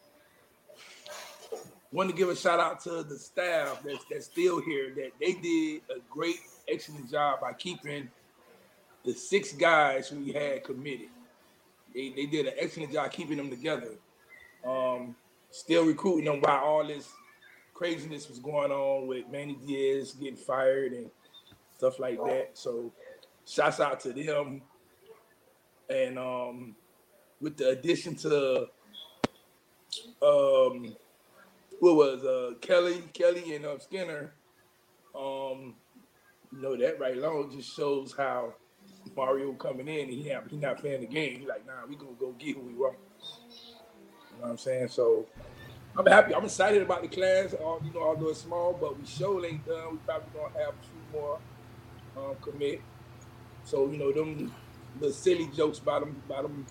Want to give a shout out to the staff that's still here. That they did a great, excellent job by keeping the 6 guys who we had committed. They did an excellent job keeping them together. Still recruiting them while all this craziness was going on with Manny Diaz getting fired and stuff like that. So shouts out to them. And with the addition to Kelly and Skinner, that right alone just shows how Mario coming in, he not playing the game. He's like, nah, we gonna go get who we want. You know what I'm saying? So I'm happy. I'm excited about the class. Although it's small, but we sure ain't done. We probably gonna have a few more commit. So them little silly jokes about them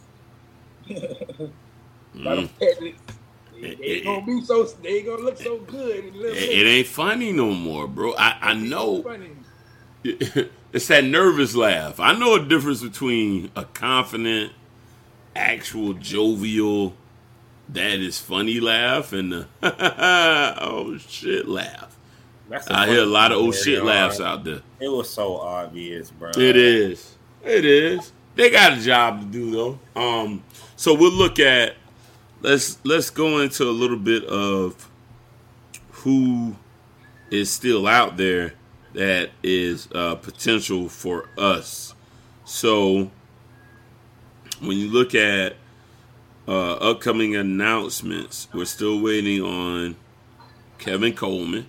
petting. They gonna be so. They gonna look so good. It ain't funny no more, bro. I know. It's that nervous laugh. I know a difference between a confident, actual jovial, that is funny laugh and the oh shit laugh. I hear a lot of shit laughs out there. It was so obvious, bro. It is. They got a job to do though. So we'll look at. Let's go into a little bit of who is still out there that is potential for us. So when you look at upcoming announcements, we're still waiting on Kevin Coleman,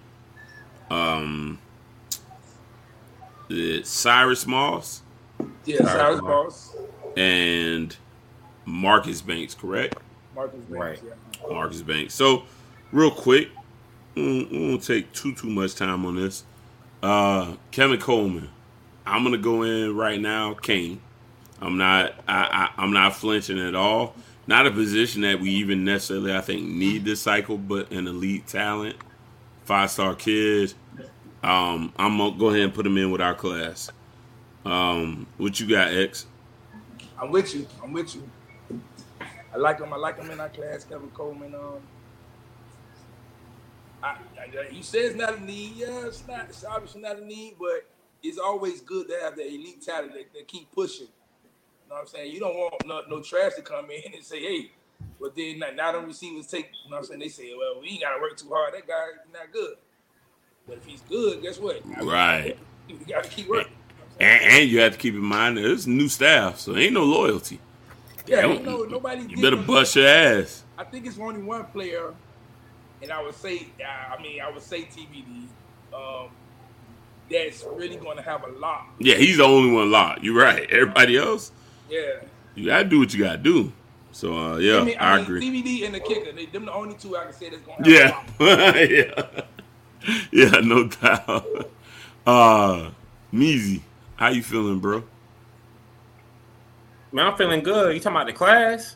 Cyrus Moss, Cyrus Moss, and Marcus Banks, correct? Marcus Banks, right. Yeah. Marcus Banks. So, real quick, we won't take too much time on this. Kevin Coleman, I'm gonna go in right now. Kane, I'm not flinching at all. Not a position that we even necessarily, I think, need this cycle, but an elite talent, 5-star kid. I'm gonna go ahead and put him in with our class. What you got, X? I'm with you. I like him in our class, Kevin Coleman. You said it's not a need. Yeah, it's not. It's obviously not a need, but it's always good to have the elite talent that keep pushing. You know what I'm saying? You don't want no trash to come in and say, hey, but then now the receivers take, you know what I'm saying? They say, well, we ain't got to work too hard. That guy is not good. But if he's good, guess what? Right. You got to keep working. And you have to keep in mind that there's new staff, so ain't no loyalty. Yeah, nobody. You better bust your ass. I think it's only one player, and I would say TBD. That's really going to have a lock. Yeah, he's the only one locked. You're right. Everybody else, yeah, you gotta do what you gotta do. So I agree. TBD and the kicker, them the only two I can say that's going to have a lock. yeah, no doubt. Meezy, how you feeling, bro? Man, I'm feeling good. You talking about the class?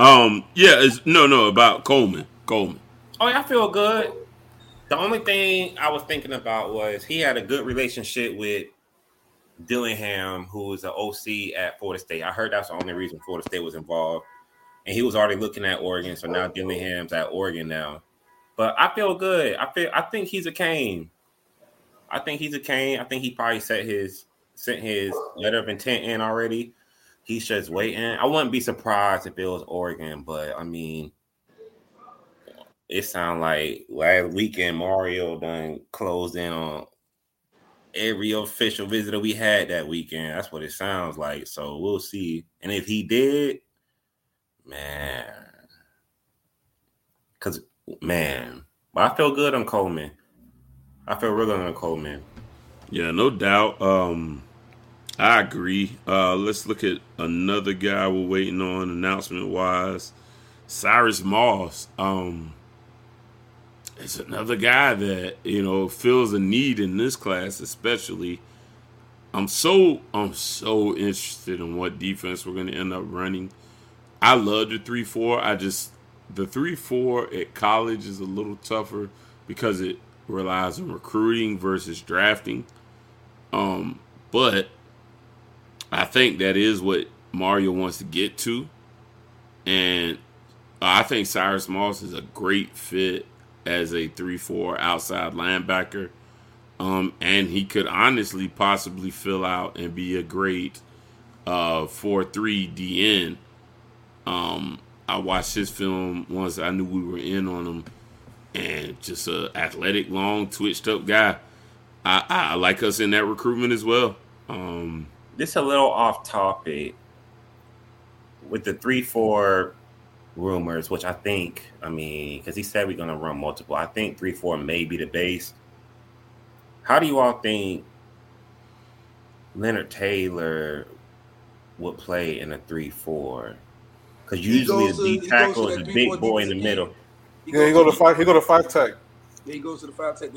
About Coleman. Oh, yeah, I feel good. The only thing I was thinking about was he had a good relationship with Dillingham, who was the OC at Florida State. I heard that's the only reason Florida State was involved. And he was already looking at Oregon, so now Dillingham's at Oregon now. But I feel good. I think he's a Cane. I think he probably sent his letter of intent in already. He's just waiting. I wouldn't be surprised if it was Oregon, but I mean, it sounds like last weekend Mario done closed in on every official visitor we had that weekend. That's what it sounds like. So we'll see. And if he did, man, but I feel good on Coleman. I feel real good on Coleman. Yeah, no doubt. I agree. Let's look at another guy we're waiting on announcement-wise. Cyrus Moss. It's another guy that, feels a need in this class, especially. I'm so interested in what defense we're going to end up running. I love the 3-4. The 3-4 at college is a little tougher because it relies on recruiting versus drafting. But I think that is what Mario wants to get to. And I think Cyrus Moss is a great fit as a 3-4 outside linebacker. And he could honestly possibly fill out and be a great 4-3 DN. I watched his film once. I knew we were in on him. And just an athletic, long, twitched-up guy. I like us in that recruitment as well. This a little off topic with the 3-4 rumors, which I think, because he said we're going to run multiple. I think 3-4 may be the base. How do you all think Leonard Taylor would play in a 3-4? Because usually the D tackle is a big boy in the middle. Yeah, he go to 5 tech. Yeah, he goes to the 5 tech.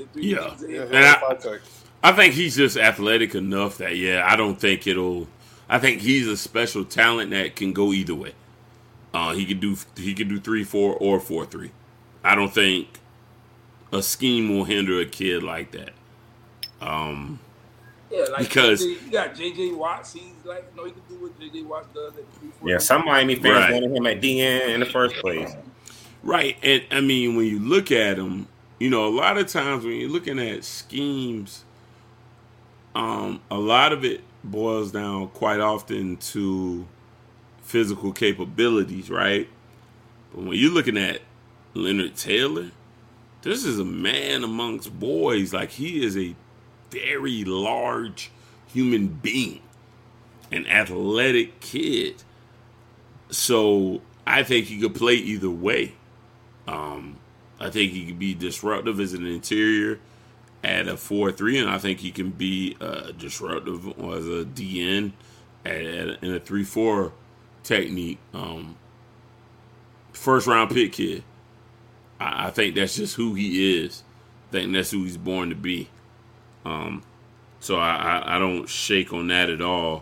I think he's just athletic enough that I don't think I think he's a special talent that can go either way. He could do 3-4 or 4-3. I don't think a scheme will hinder a kid like that. Because you got J.J. Watts. He's like, he can do what J.J. Watts does at 3-4. Yeah, some Miami fans wanted him at DN in the first place. Right, and when you look at him, a lot of times when you're looking at schemes, a lot of it boils down quite often to physical capabilities, right? But when you're looking at Leonard Taylor, this is a man amongst boys. Like, he is a very large human being, an athletic kid. So I think he could play either way. I think he could be disruptive as an interior at a 4-3, and I think he can be disruptive as a DN in a 3-4 technique. First round pick kid. I think that's just who he is. I think that's who he's born to be. So I don't shake on that at all.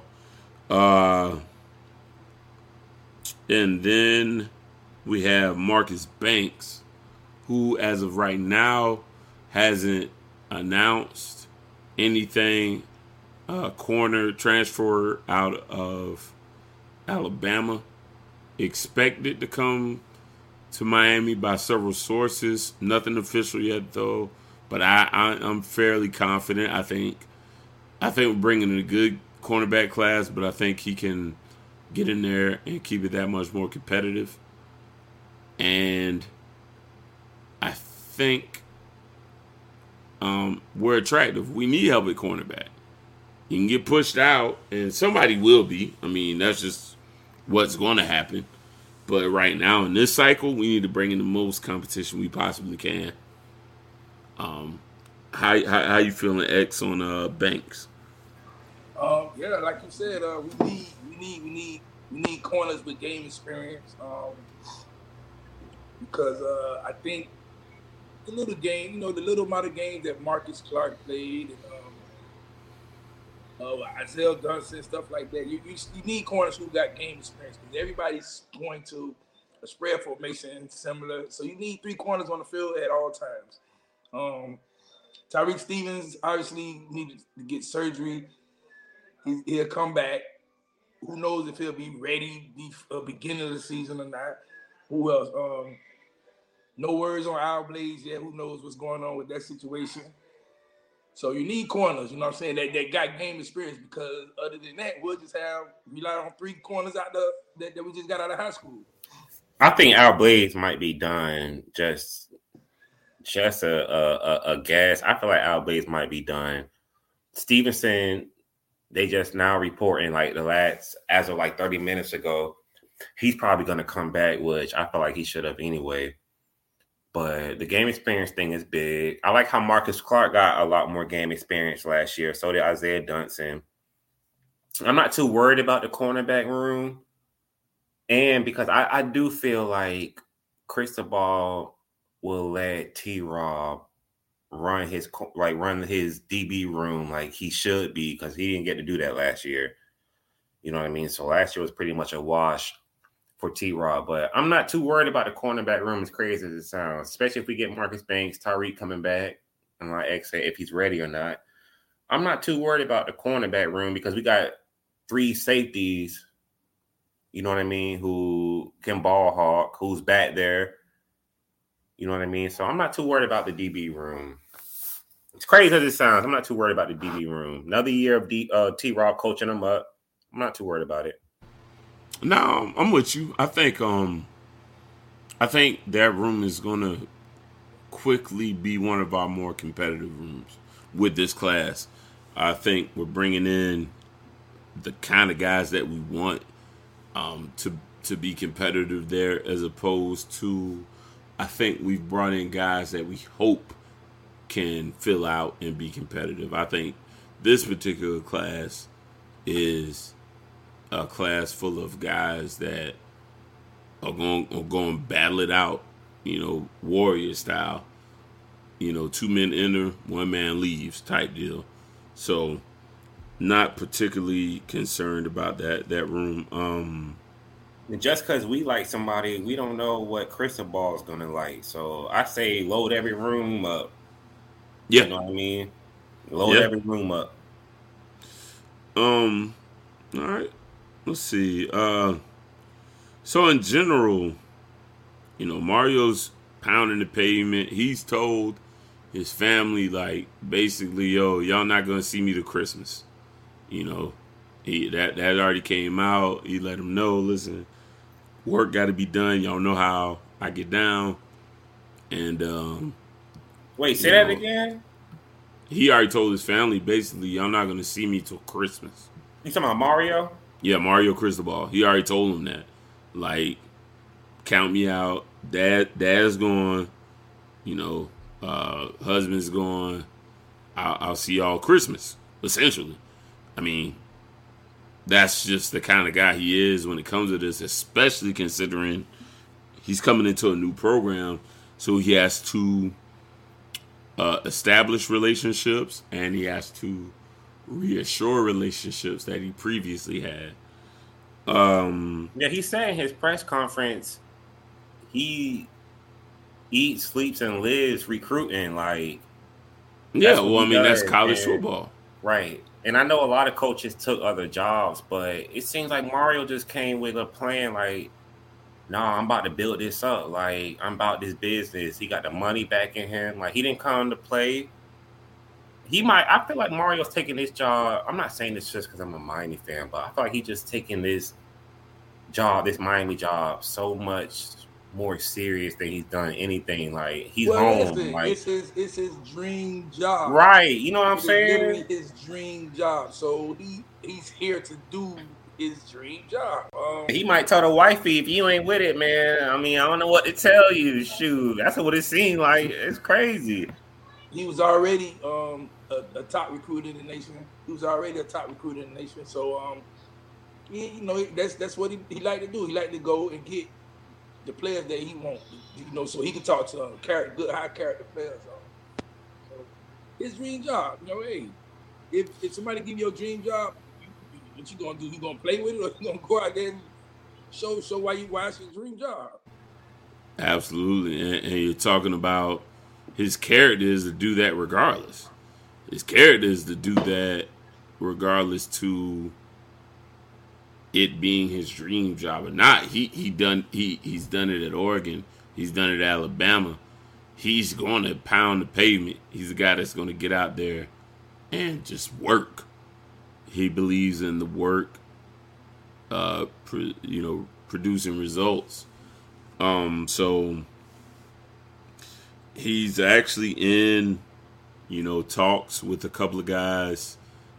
And then we have Marcus Banks, who as of right now hasn't announced anything. Corner transfer out of Alabama. Expected to come to Miami by several sources. Nothing official yet, though. But I'm fairly confident. I think we're bringing in a good cornerback class, but I think he can get in there and keep it that much more competitive. And I think we're attractive. We need help at cornerback. You can get pushed out, and somebody will be. I mean, that's just what's going to happen. But right now in this cycle, we need to bring in the most competition we possibly can. How you feeling, X, on Banks? Yeah, like you said, we need corners with game experience. Because I think the little game, the little amount of games that Marcus Clark played, and Isaiah Johnson, stuff like that, you need corners who got game experience, because everybody's going to a spread formation similar. So you need 3 corners on the field at all times. Tyreek Stevens obviously needed to get surgery. He'll come back. Who knows if he'll be ready beginning of the season or not. Who else? No words on Al Blaze yet. Who knows what's going on with that situation? So you need corners, you know what I'm saying, that got game experience, because other than that, we'll just rely on 3 corners out that we just got out of high school. I think Al Blaze might be done. Just a guess. I feel like Al Blaze might be done. Stevenson, they just now reporting like as of like 30 minutes ago, he's probably going to come back, which I feel like he should have anyway. But the game experience thing is big. I like how Marcus Clark got a lot more game experience last year. So did Isaiah Johnson. I'm not too worried about the cornerback room. And because I do feel like Cristobal will let T-Rob run his DB room like he should be, because he didn't get to do that last year. You know what I mean? So last year was pretty much a wash for T-Rob. But I'm not too worried about the cornerback room, as crazy as it sounds, especially if we get Marcus Banks, Tyreek coming back, and like X said, if he's ready or not. I'm not too worried about the cornerback room, because we got 3 safeties, you know what I mean, who can ball hawk, who's back there. You know what I mean? So I'm not too worried about the DB room. It's crazy as it sounds. I'm not too worried about the DB room. Another year of T-Rob coaching them up. I'm not too worried about it. No, I'm with you. I think that room is going to quickly be one of our more competitive rooms with this class. I think we're bringing in the kind of guys that we want to be competitive there, as opposed to, I think we've brought in guys that we hope can fill out and be competitive. I think this particular class is a class full of guys that are going to battle it out, warrior style. 2 men enter, 1 man leaves type deal. So not particularly concerned about that room. Just because we like somebody, we don't know what Cristobal is going to like. So I say load every room up. Yeah. You know what I mean? Load every room up. All right. Let's see. So in general, Mario's pounding the pavement. He's told his family, like, basically, y'all not going to see me to Christmas. That already came out. He let them know, listen, work got to be done. Y'all know how I get down. And wait, say that again. he already told his family basically, y'all not gonna see me till Christmas. You talking about Mario? Yeah, Mario Cristobal. He already told him that. Like, count me out. Dad's gone. You know, husband's gone. I'll see y'all Christmas. Essentially, I mean, that's just the kind of guy he is when it comes to this. Especially considering he's coming into a new program, so he has to establish relationships and he has to reassure relationships that he previously had. Yeah, he said in his press conference he eats, sleeps, and lives recruiting. Like, yeah, well, I mean, that's college football. Right. And I know a lot of coaches took other jobs, but it seems like Mario just came with a plan like, nah, I'm about to build this up. Like, I'm about this business. He got the money back in him. Like, he didn't come to play. I feel like Mario's taking this job. I'm not saying this just because I'm a Miami fan, but I feel like he's just taking this Miami job, so much more serious than he's done anything. Like, he's home. It's his dream job. Right. You know what I'm saying? Literally his dream job. So he's here to do his dream job. He might tell the wifey, if you ain't with it, man, I mean, I don't know what to tell you. Shoot, that's what it seemed like. It's crazy. He was already a top recruiter in the nation. So you know, that's what he like to do. He like to go and get the players that he wants, you know, so he can talk to good high character players. So his dream job, you know, hey, if somebody give you your dream job, what you gonna do? You gonna play with it, or you gonna go out there and show why it's your dream job? Absolutely, and you're talking about his character is to do that regardless. His character is to do that regardless to it being his dream job or not. He's done it at Oregon. He's done it at Alabama. He's going to pound the pavement. He's a guy that's going to get out there and just work. He believes in the work, producing results. So he's actually in, talks with a couple of guys.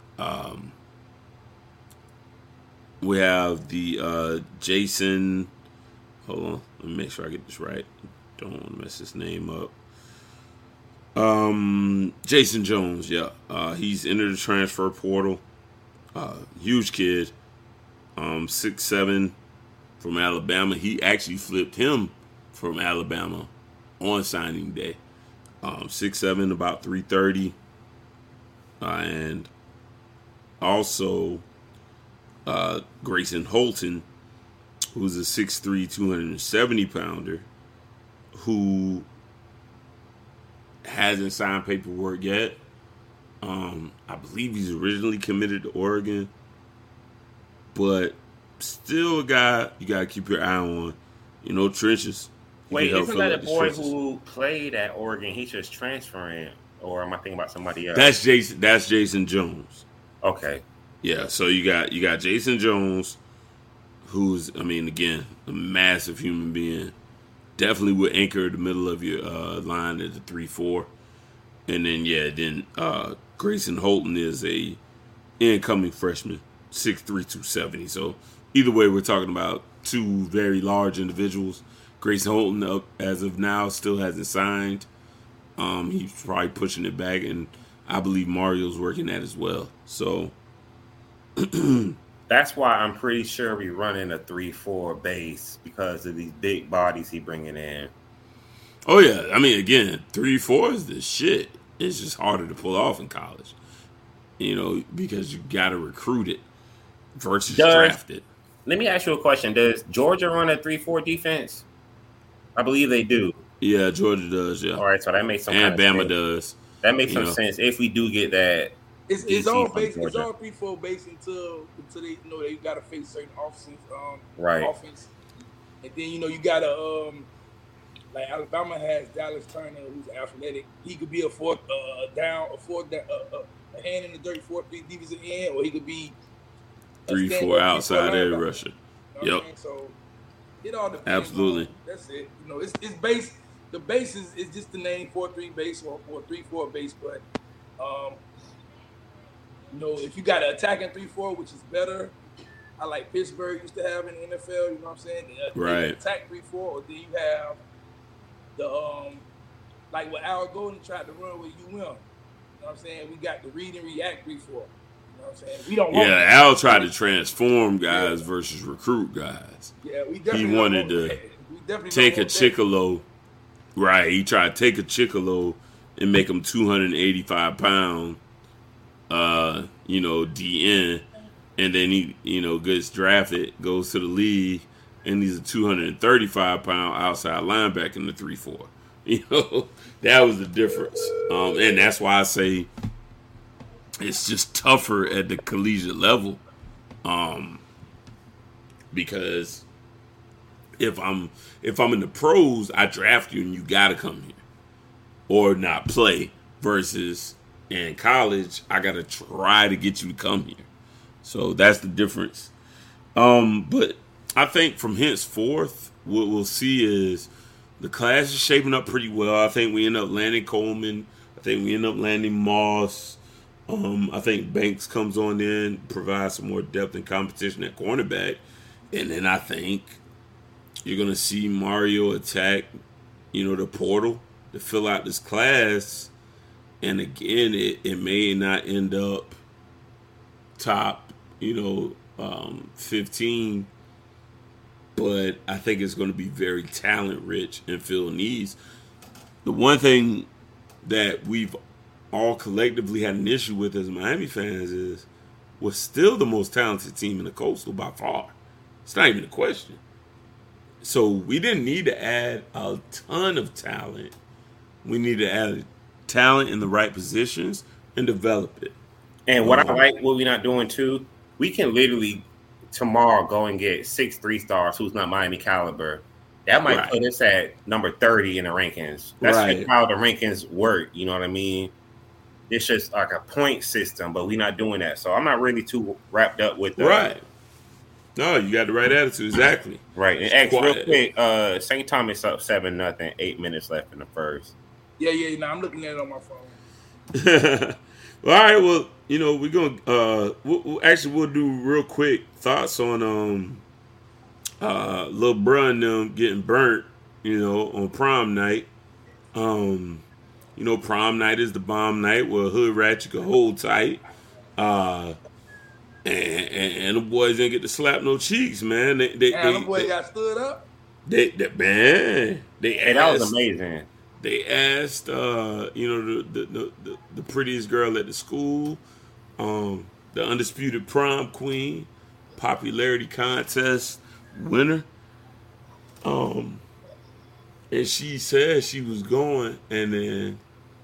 We have the Jason. Hold on, let me make sure I get this right. Don't want to mess his name up. Jason Jones, yeah. He's entered the transfer portal. Huge kid. 6'7" from Alabama. He actually flipped him from Alabama on signing day. 6'7", about 330. And also Grayson Holton, who's a 6'3", 270-pounder, who hasn't signed paperwork yet. I believe he's originally committed to Oregon, but still a guy you got to keep your eye on. Trenches. Wait, isn't that a boy who played at Oregon? He's just transferring, or am I thinking about somebody else? That's Jason Jones. Okay. Yeah, so you got Jason Jones, who's, again, a massive human being. Definitely would anchor the middle of your line at the 3-4. And then, Grayson Holton is a incoming freshman, 6'3", 270. So either way, we're talking about two very large individuals. Grayson Holton, as of now, still hasn't signed. He's probably pushing it back, and I believe Mario's working that as well. So that's why I'm pretty sure we're running a 3-4 base, because of these big bodies he bringing in. Oh, yeah. Again, 3-4 is the shit. It's just harder to pull off in college, because you got to recruit it versus draft it. Let me ask you a question. Does Georgia run a 3-4 defense? I believe they do. Yeah, Georgia does, yeah. All right, so that makes some sense. And Bama sense. does. That makes some sense if we do get that. It's all 3-4 base until they they gotta face certain offense. Offense. And then you gotta like Alabama has Dallas Turner, who's athletic. He could be a hand in the dirt, fourth defensive end, or he could be 3-4 outside edge rusher. Yep. So it all depends. Absolutely. That's it. It's base. The base is just the name 4-3 base or 3-4 base, but If you got an attacking 3-4, which is better, I like Pittsburgh used to have in the NFL. You know what I'm saying? They attack 3-4, or then you have the like what Al Golden tried to run with UM. You know what I'm saying? We got the read and react 3-4. You know what I'm saying? We don't want Al tried to transform guys versus recruit guys. Yeah, we definitely he wanted to take a Chicolo. Right, he tried to take a Chicolo and make him 285 pound, DN, and then he, gets drafted, goes to the league, and he's a 235 pound outside linebacker in the 3-4. That was the difference, and that's why I say it's just tougher at the collegiate level, because if I'm in the pros, I draft you and you gotta come here or not play. Versus in college, I gotta try to get you to come here. So that's the difference. But I think from henceforth, what we'll see is the class is shaping up pretty well. I think we end up landing Coleman. I think we end up landing Moss. I think Banks comes on in, provides some more depth and competition at cornerback. And then I think you're going to see Mario attack, the portal to fill out this class. And again, it may not end up top, 15. But I think it's going to be very talent rich and fill needs. The one thing that we've all collectively had an issue with as Miami fans is we're still the most talented team in the Coastal by far. It's not even a question. So we didn't need to add a ton of talent. We need to add talent in the right positions and develop it. And what I like, what we're not doing too, we can literally tomorrow go and get 6 3-stars who's not Miami caliber. That might put us at number 30 in the rankings. That's just how the rankings work. You know what I mean? It's just like a point system, but we're not doing that. So I'm not really too wrapped up with that. Right. No, you got the right attitude. Exactly. Right. And X, real quick, St. Thomas up 7-0, 8 minutes left in the first. Yeah. No, I'm looking at it on my phone. Well, all right. Well, we're gonna we'll do real quick thoughts on Lil Bruh and them getting burnt, on prom night. Prom night is the bomb night where Hood Ratchet can hold tight. And the boys didn't get to slap no cheeks, man. The boy got stood up. That was amazing. They asked, the prettiest girl at the school, the undisputed prom queen, popularity contest winner. And she said she was going, and then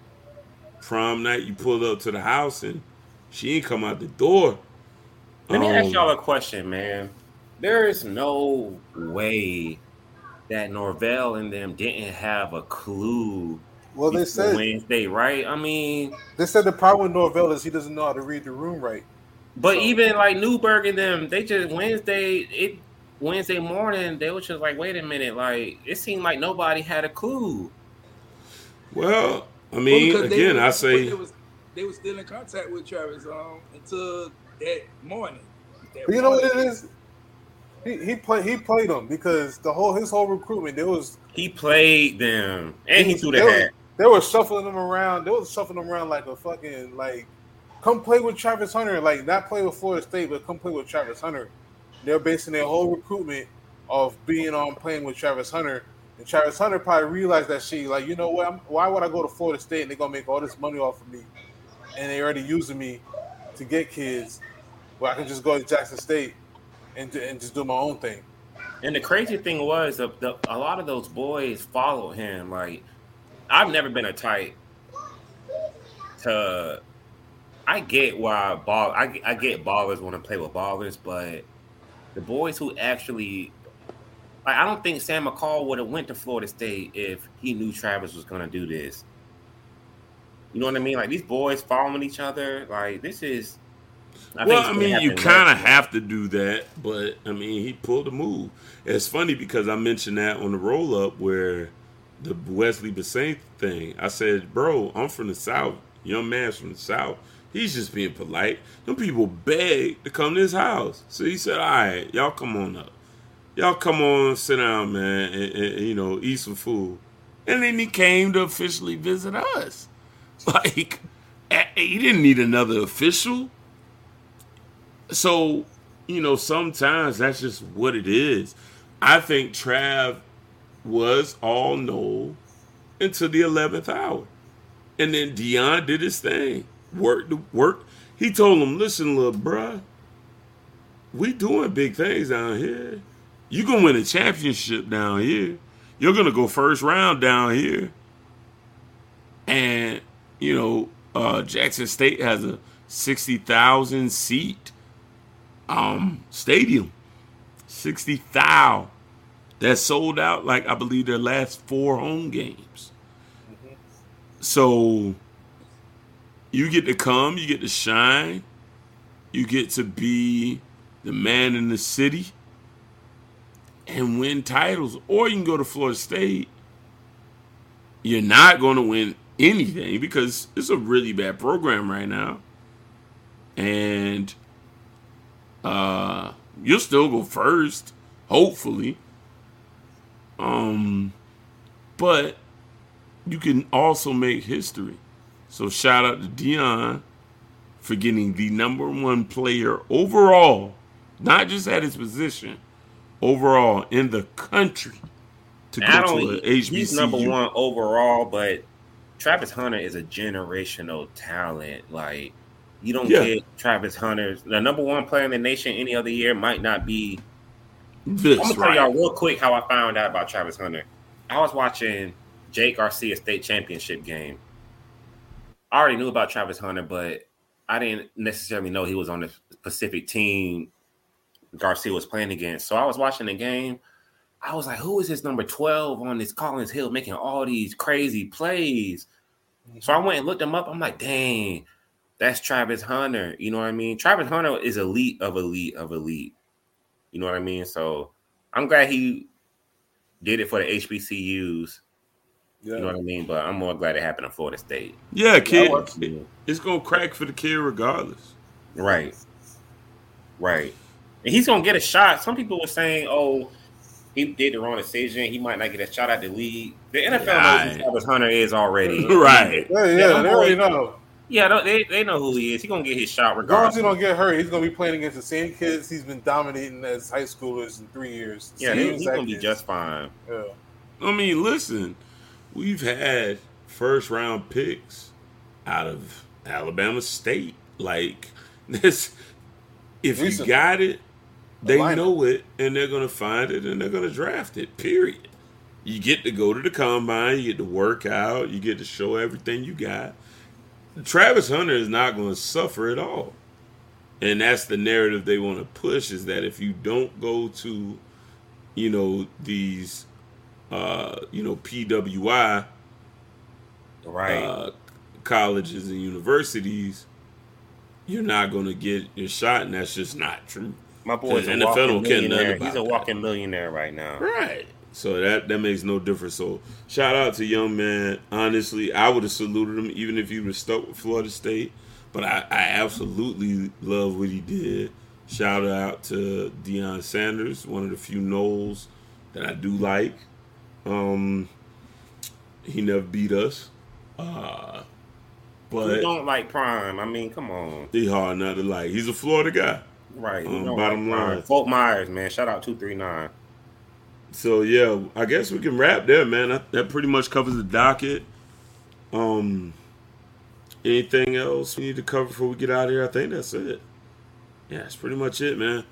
prom night, you pulled up to the house, and she ain't come out the door. Let me ask y'all a question, man. There is no way that Norvell and them didn't have a clue. Well, they said Wednesday, right? I mean, they said the problem with Norvell is he doesn't know how to read the room right. But even like Newberg and them, they just Wednesday morning, they were just like, wait a minute, like it seemed like nobody had a clue. Well, I mean, again, I say they were still in contact with Travis until that morning. But you know what it is? He played them because his whole recruitment he played them and he threw the hat. They were shuffling them around. They were shuffling them around like a fucking come play with Travis Hunter, not play with Florida State, but come play with Travis Hunter. They're basing their whole recruitment of being on playing with Travis Hunter, and Travis Hunter probably realized that why would I go to Florida State and they're gonna make all this money off of me, and they already using me to get kids, where I can just go to Jackson State and just do my own thing. And the crazy thing was, a lot of those boys followed him. Like, I've never been a type to. I get why I get ballers want to play with ballers, but the boys who actually, I don't think Sam McCall would have went to Florida State if he knew Travis was going to do this. You know what I mean? Like, these boys following each other, like, this is. You kind of have to do that, but I mean, he pulled a move. It's funny because I mentioned that on the roll up where the Wesley Bassett thing. I said, bro, I'm from the South. young man's from the South. He's just being polite. Them people begged to come to his house. So he said, all right, y'all come on up. Y'all come on, sit down, man, and eat some food. And then he came to officially visit us. Like, he didn't need another official. So, sometimes that's just what it is. I think Trav was all no until the 11th hour. And then Deion did his thing. Work. He told him, listen, little bruh, we doing big things down here. You going to win a championship down here. You're going to go first round down here. And, Jackson State has a 60,000 seat stadium. 60,000. That sold out, like, I believe their last 4 home games. Mm-hmm. So you get to come, you get to shine, you get to be the man in the city and win titles. Or you can go to Florida State. You're not going to win anything because it's a really bad program right now. And you'll still go first, hopefully. But you can also make history. So shout out to Deion for getting the number 1 player overall, not just at his position, overall in the country to go to an HBCU. He's number 1 overall, but Travis Hunter is a generational talent. Like, you don't get Travis Hunter, the number 1 player in the nation any other year, might not be this. I'm going to tell y'all real quick how I found out about Travis Hunter. I was watching Jake Garcia state championship game. I already knew about Travis Hunter, but I didn't necessarily know he was on the specific team Garcia was playing against. So I was watching the game. I was like, who is this number 12 on this Collins Hill making all these crazy plays? So I went and looked him up. I'm like, dang, that's Travis Hunter. You know what I mean? Travis Hunter is elite of elite of elite. You know what I mean? So I'm glad he did it for the HBCUs. Yeah. You know what I mean? But I'm more glad it happened in Florida State. Yeah, kid. It's going to crack for the kid regardless. Right. And he's going to get a shot. Some people were saying, oh, he did the wrong decision. He might not get a shot at the league. The NFL knows who Travis Hunter is already. Right. Yeah, they already know. Yeah, they know who he is. He's going to get his shot regardless. He don't get hurt, he's going to be playing against the same kids he's been dominating as high schoolers in 3 years. Yeah, he's going to be just fine. Yeah. I mean, listen, we've had first-round picks out of Alabama State. Like, this, if you got it, they know it, and they're going to find it, and they're going to draft it, period. You get to go to the combine, you get to work out, you get to show everything you got. Travis Hunter is not going to suffer at all. And that's the narrative they want to push, is that if you don't go to, these, PWI colleges and universities, you're not going to get your shot, and that's just not true. My boy's a walking millionaire. He's a walking millionaire right now. Right. So that makes no difference. So shout out to young man. Honestly, I would have saluted him even if he was stuck with Florida State. But I absolutely love what he did. Shout out to Deion Sanders, one of the few Noles that I do like. He never beat us. But who don't like Prime? I mean, come on. He hard not to like. He's a Florida guy. Right. Bottom line. Fort Myers, man. Shout out 239. So, yeah, I guess we can wrap there, man. That pretty much covers the docket. Anything else we need to cover before we get out of here? I think that's it. Yeah, that's pretty much it, man.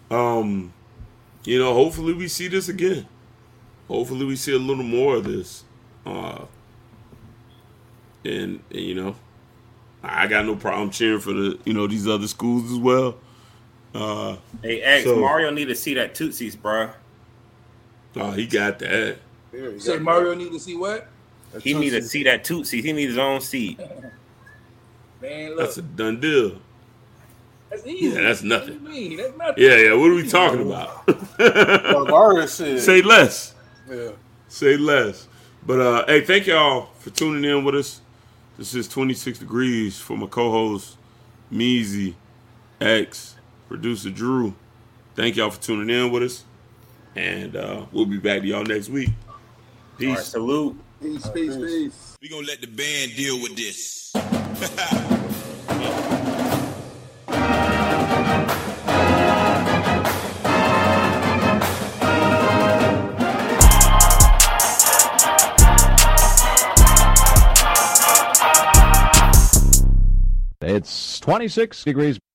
Hopefully we see this again. Hopefully we see a little more of this. And I got no problem cheering for these other schools as well. Hey, X, Mario need to see that Tootsie's, bro. Oh, he got that. Say Mario need to see what? He need to see that Tootsie. He need his own seat. Man, look. That's a done deal. That's easy. Yeah, that's nothing. What do you mean? That's nothing. Yeah. What are we talking about? Say less. Yeah. Say less. But hey, thank y'all for tuning in with us. This is 26 Degrees for my co-host, Meezy, X, producer Drew. Thank y'all for tuning in with us. And we'll be back to y'all next week. Peace. All right, salute. Peace. We're going to let the band deal with this. It's 26 degrees.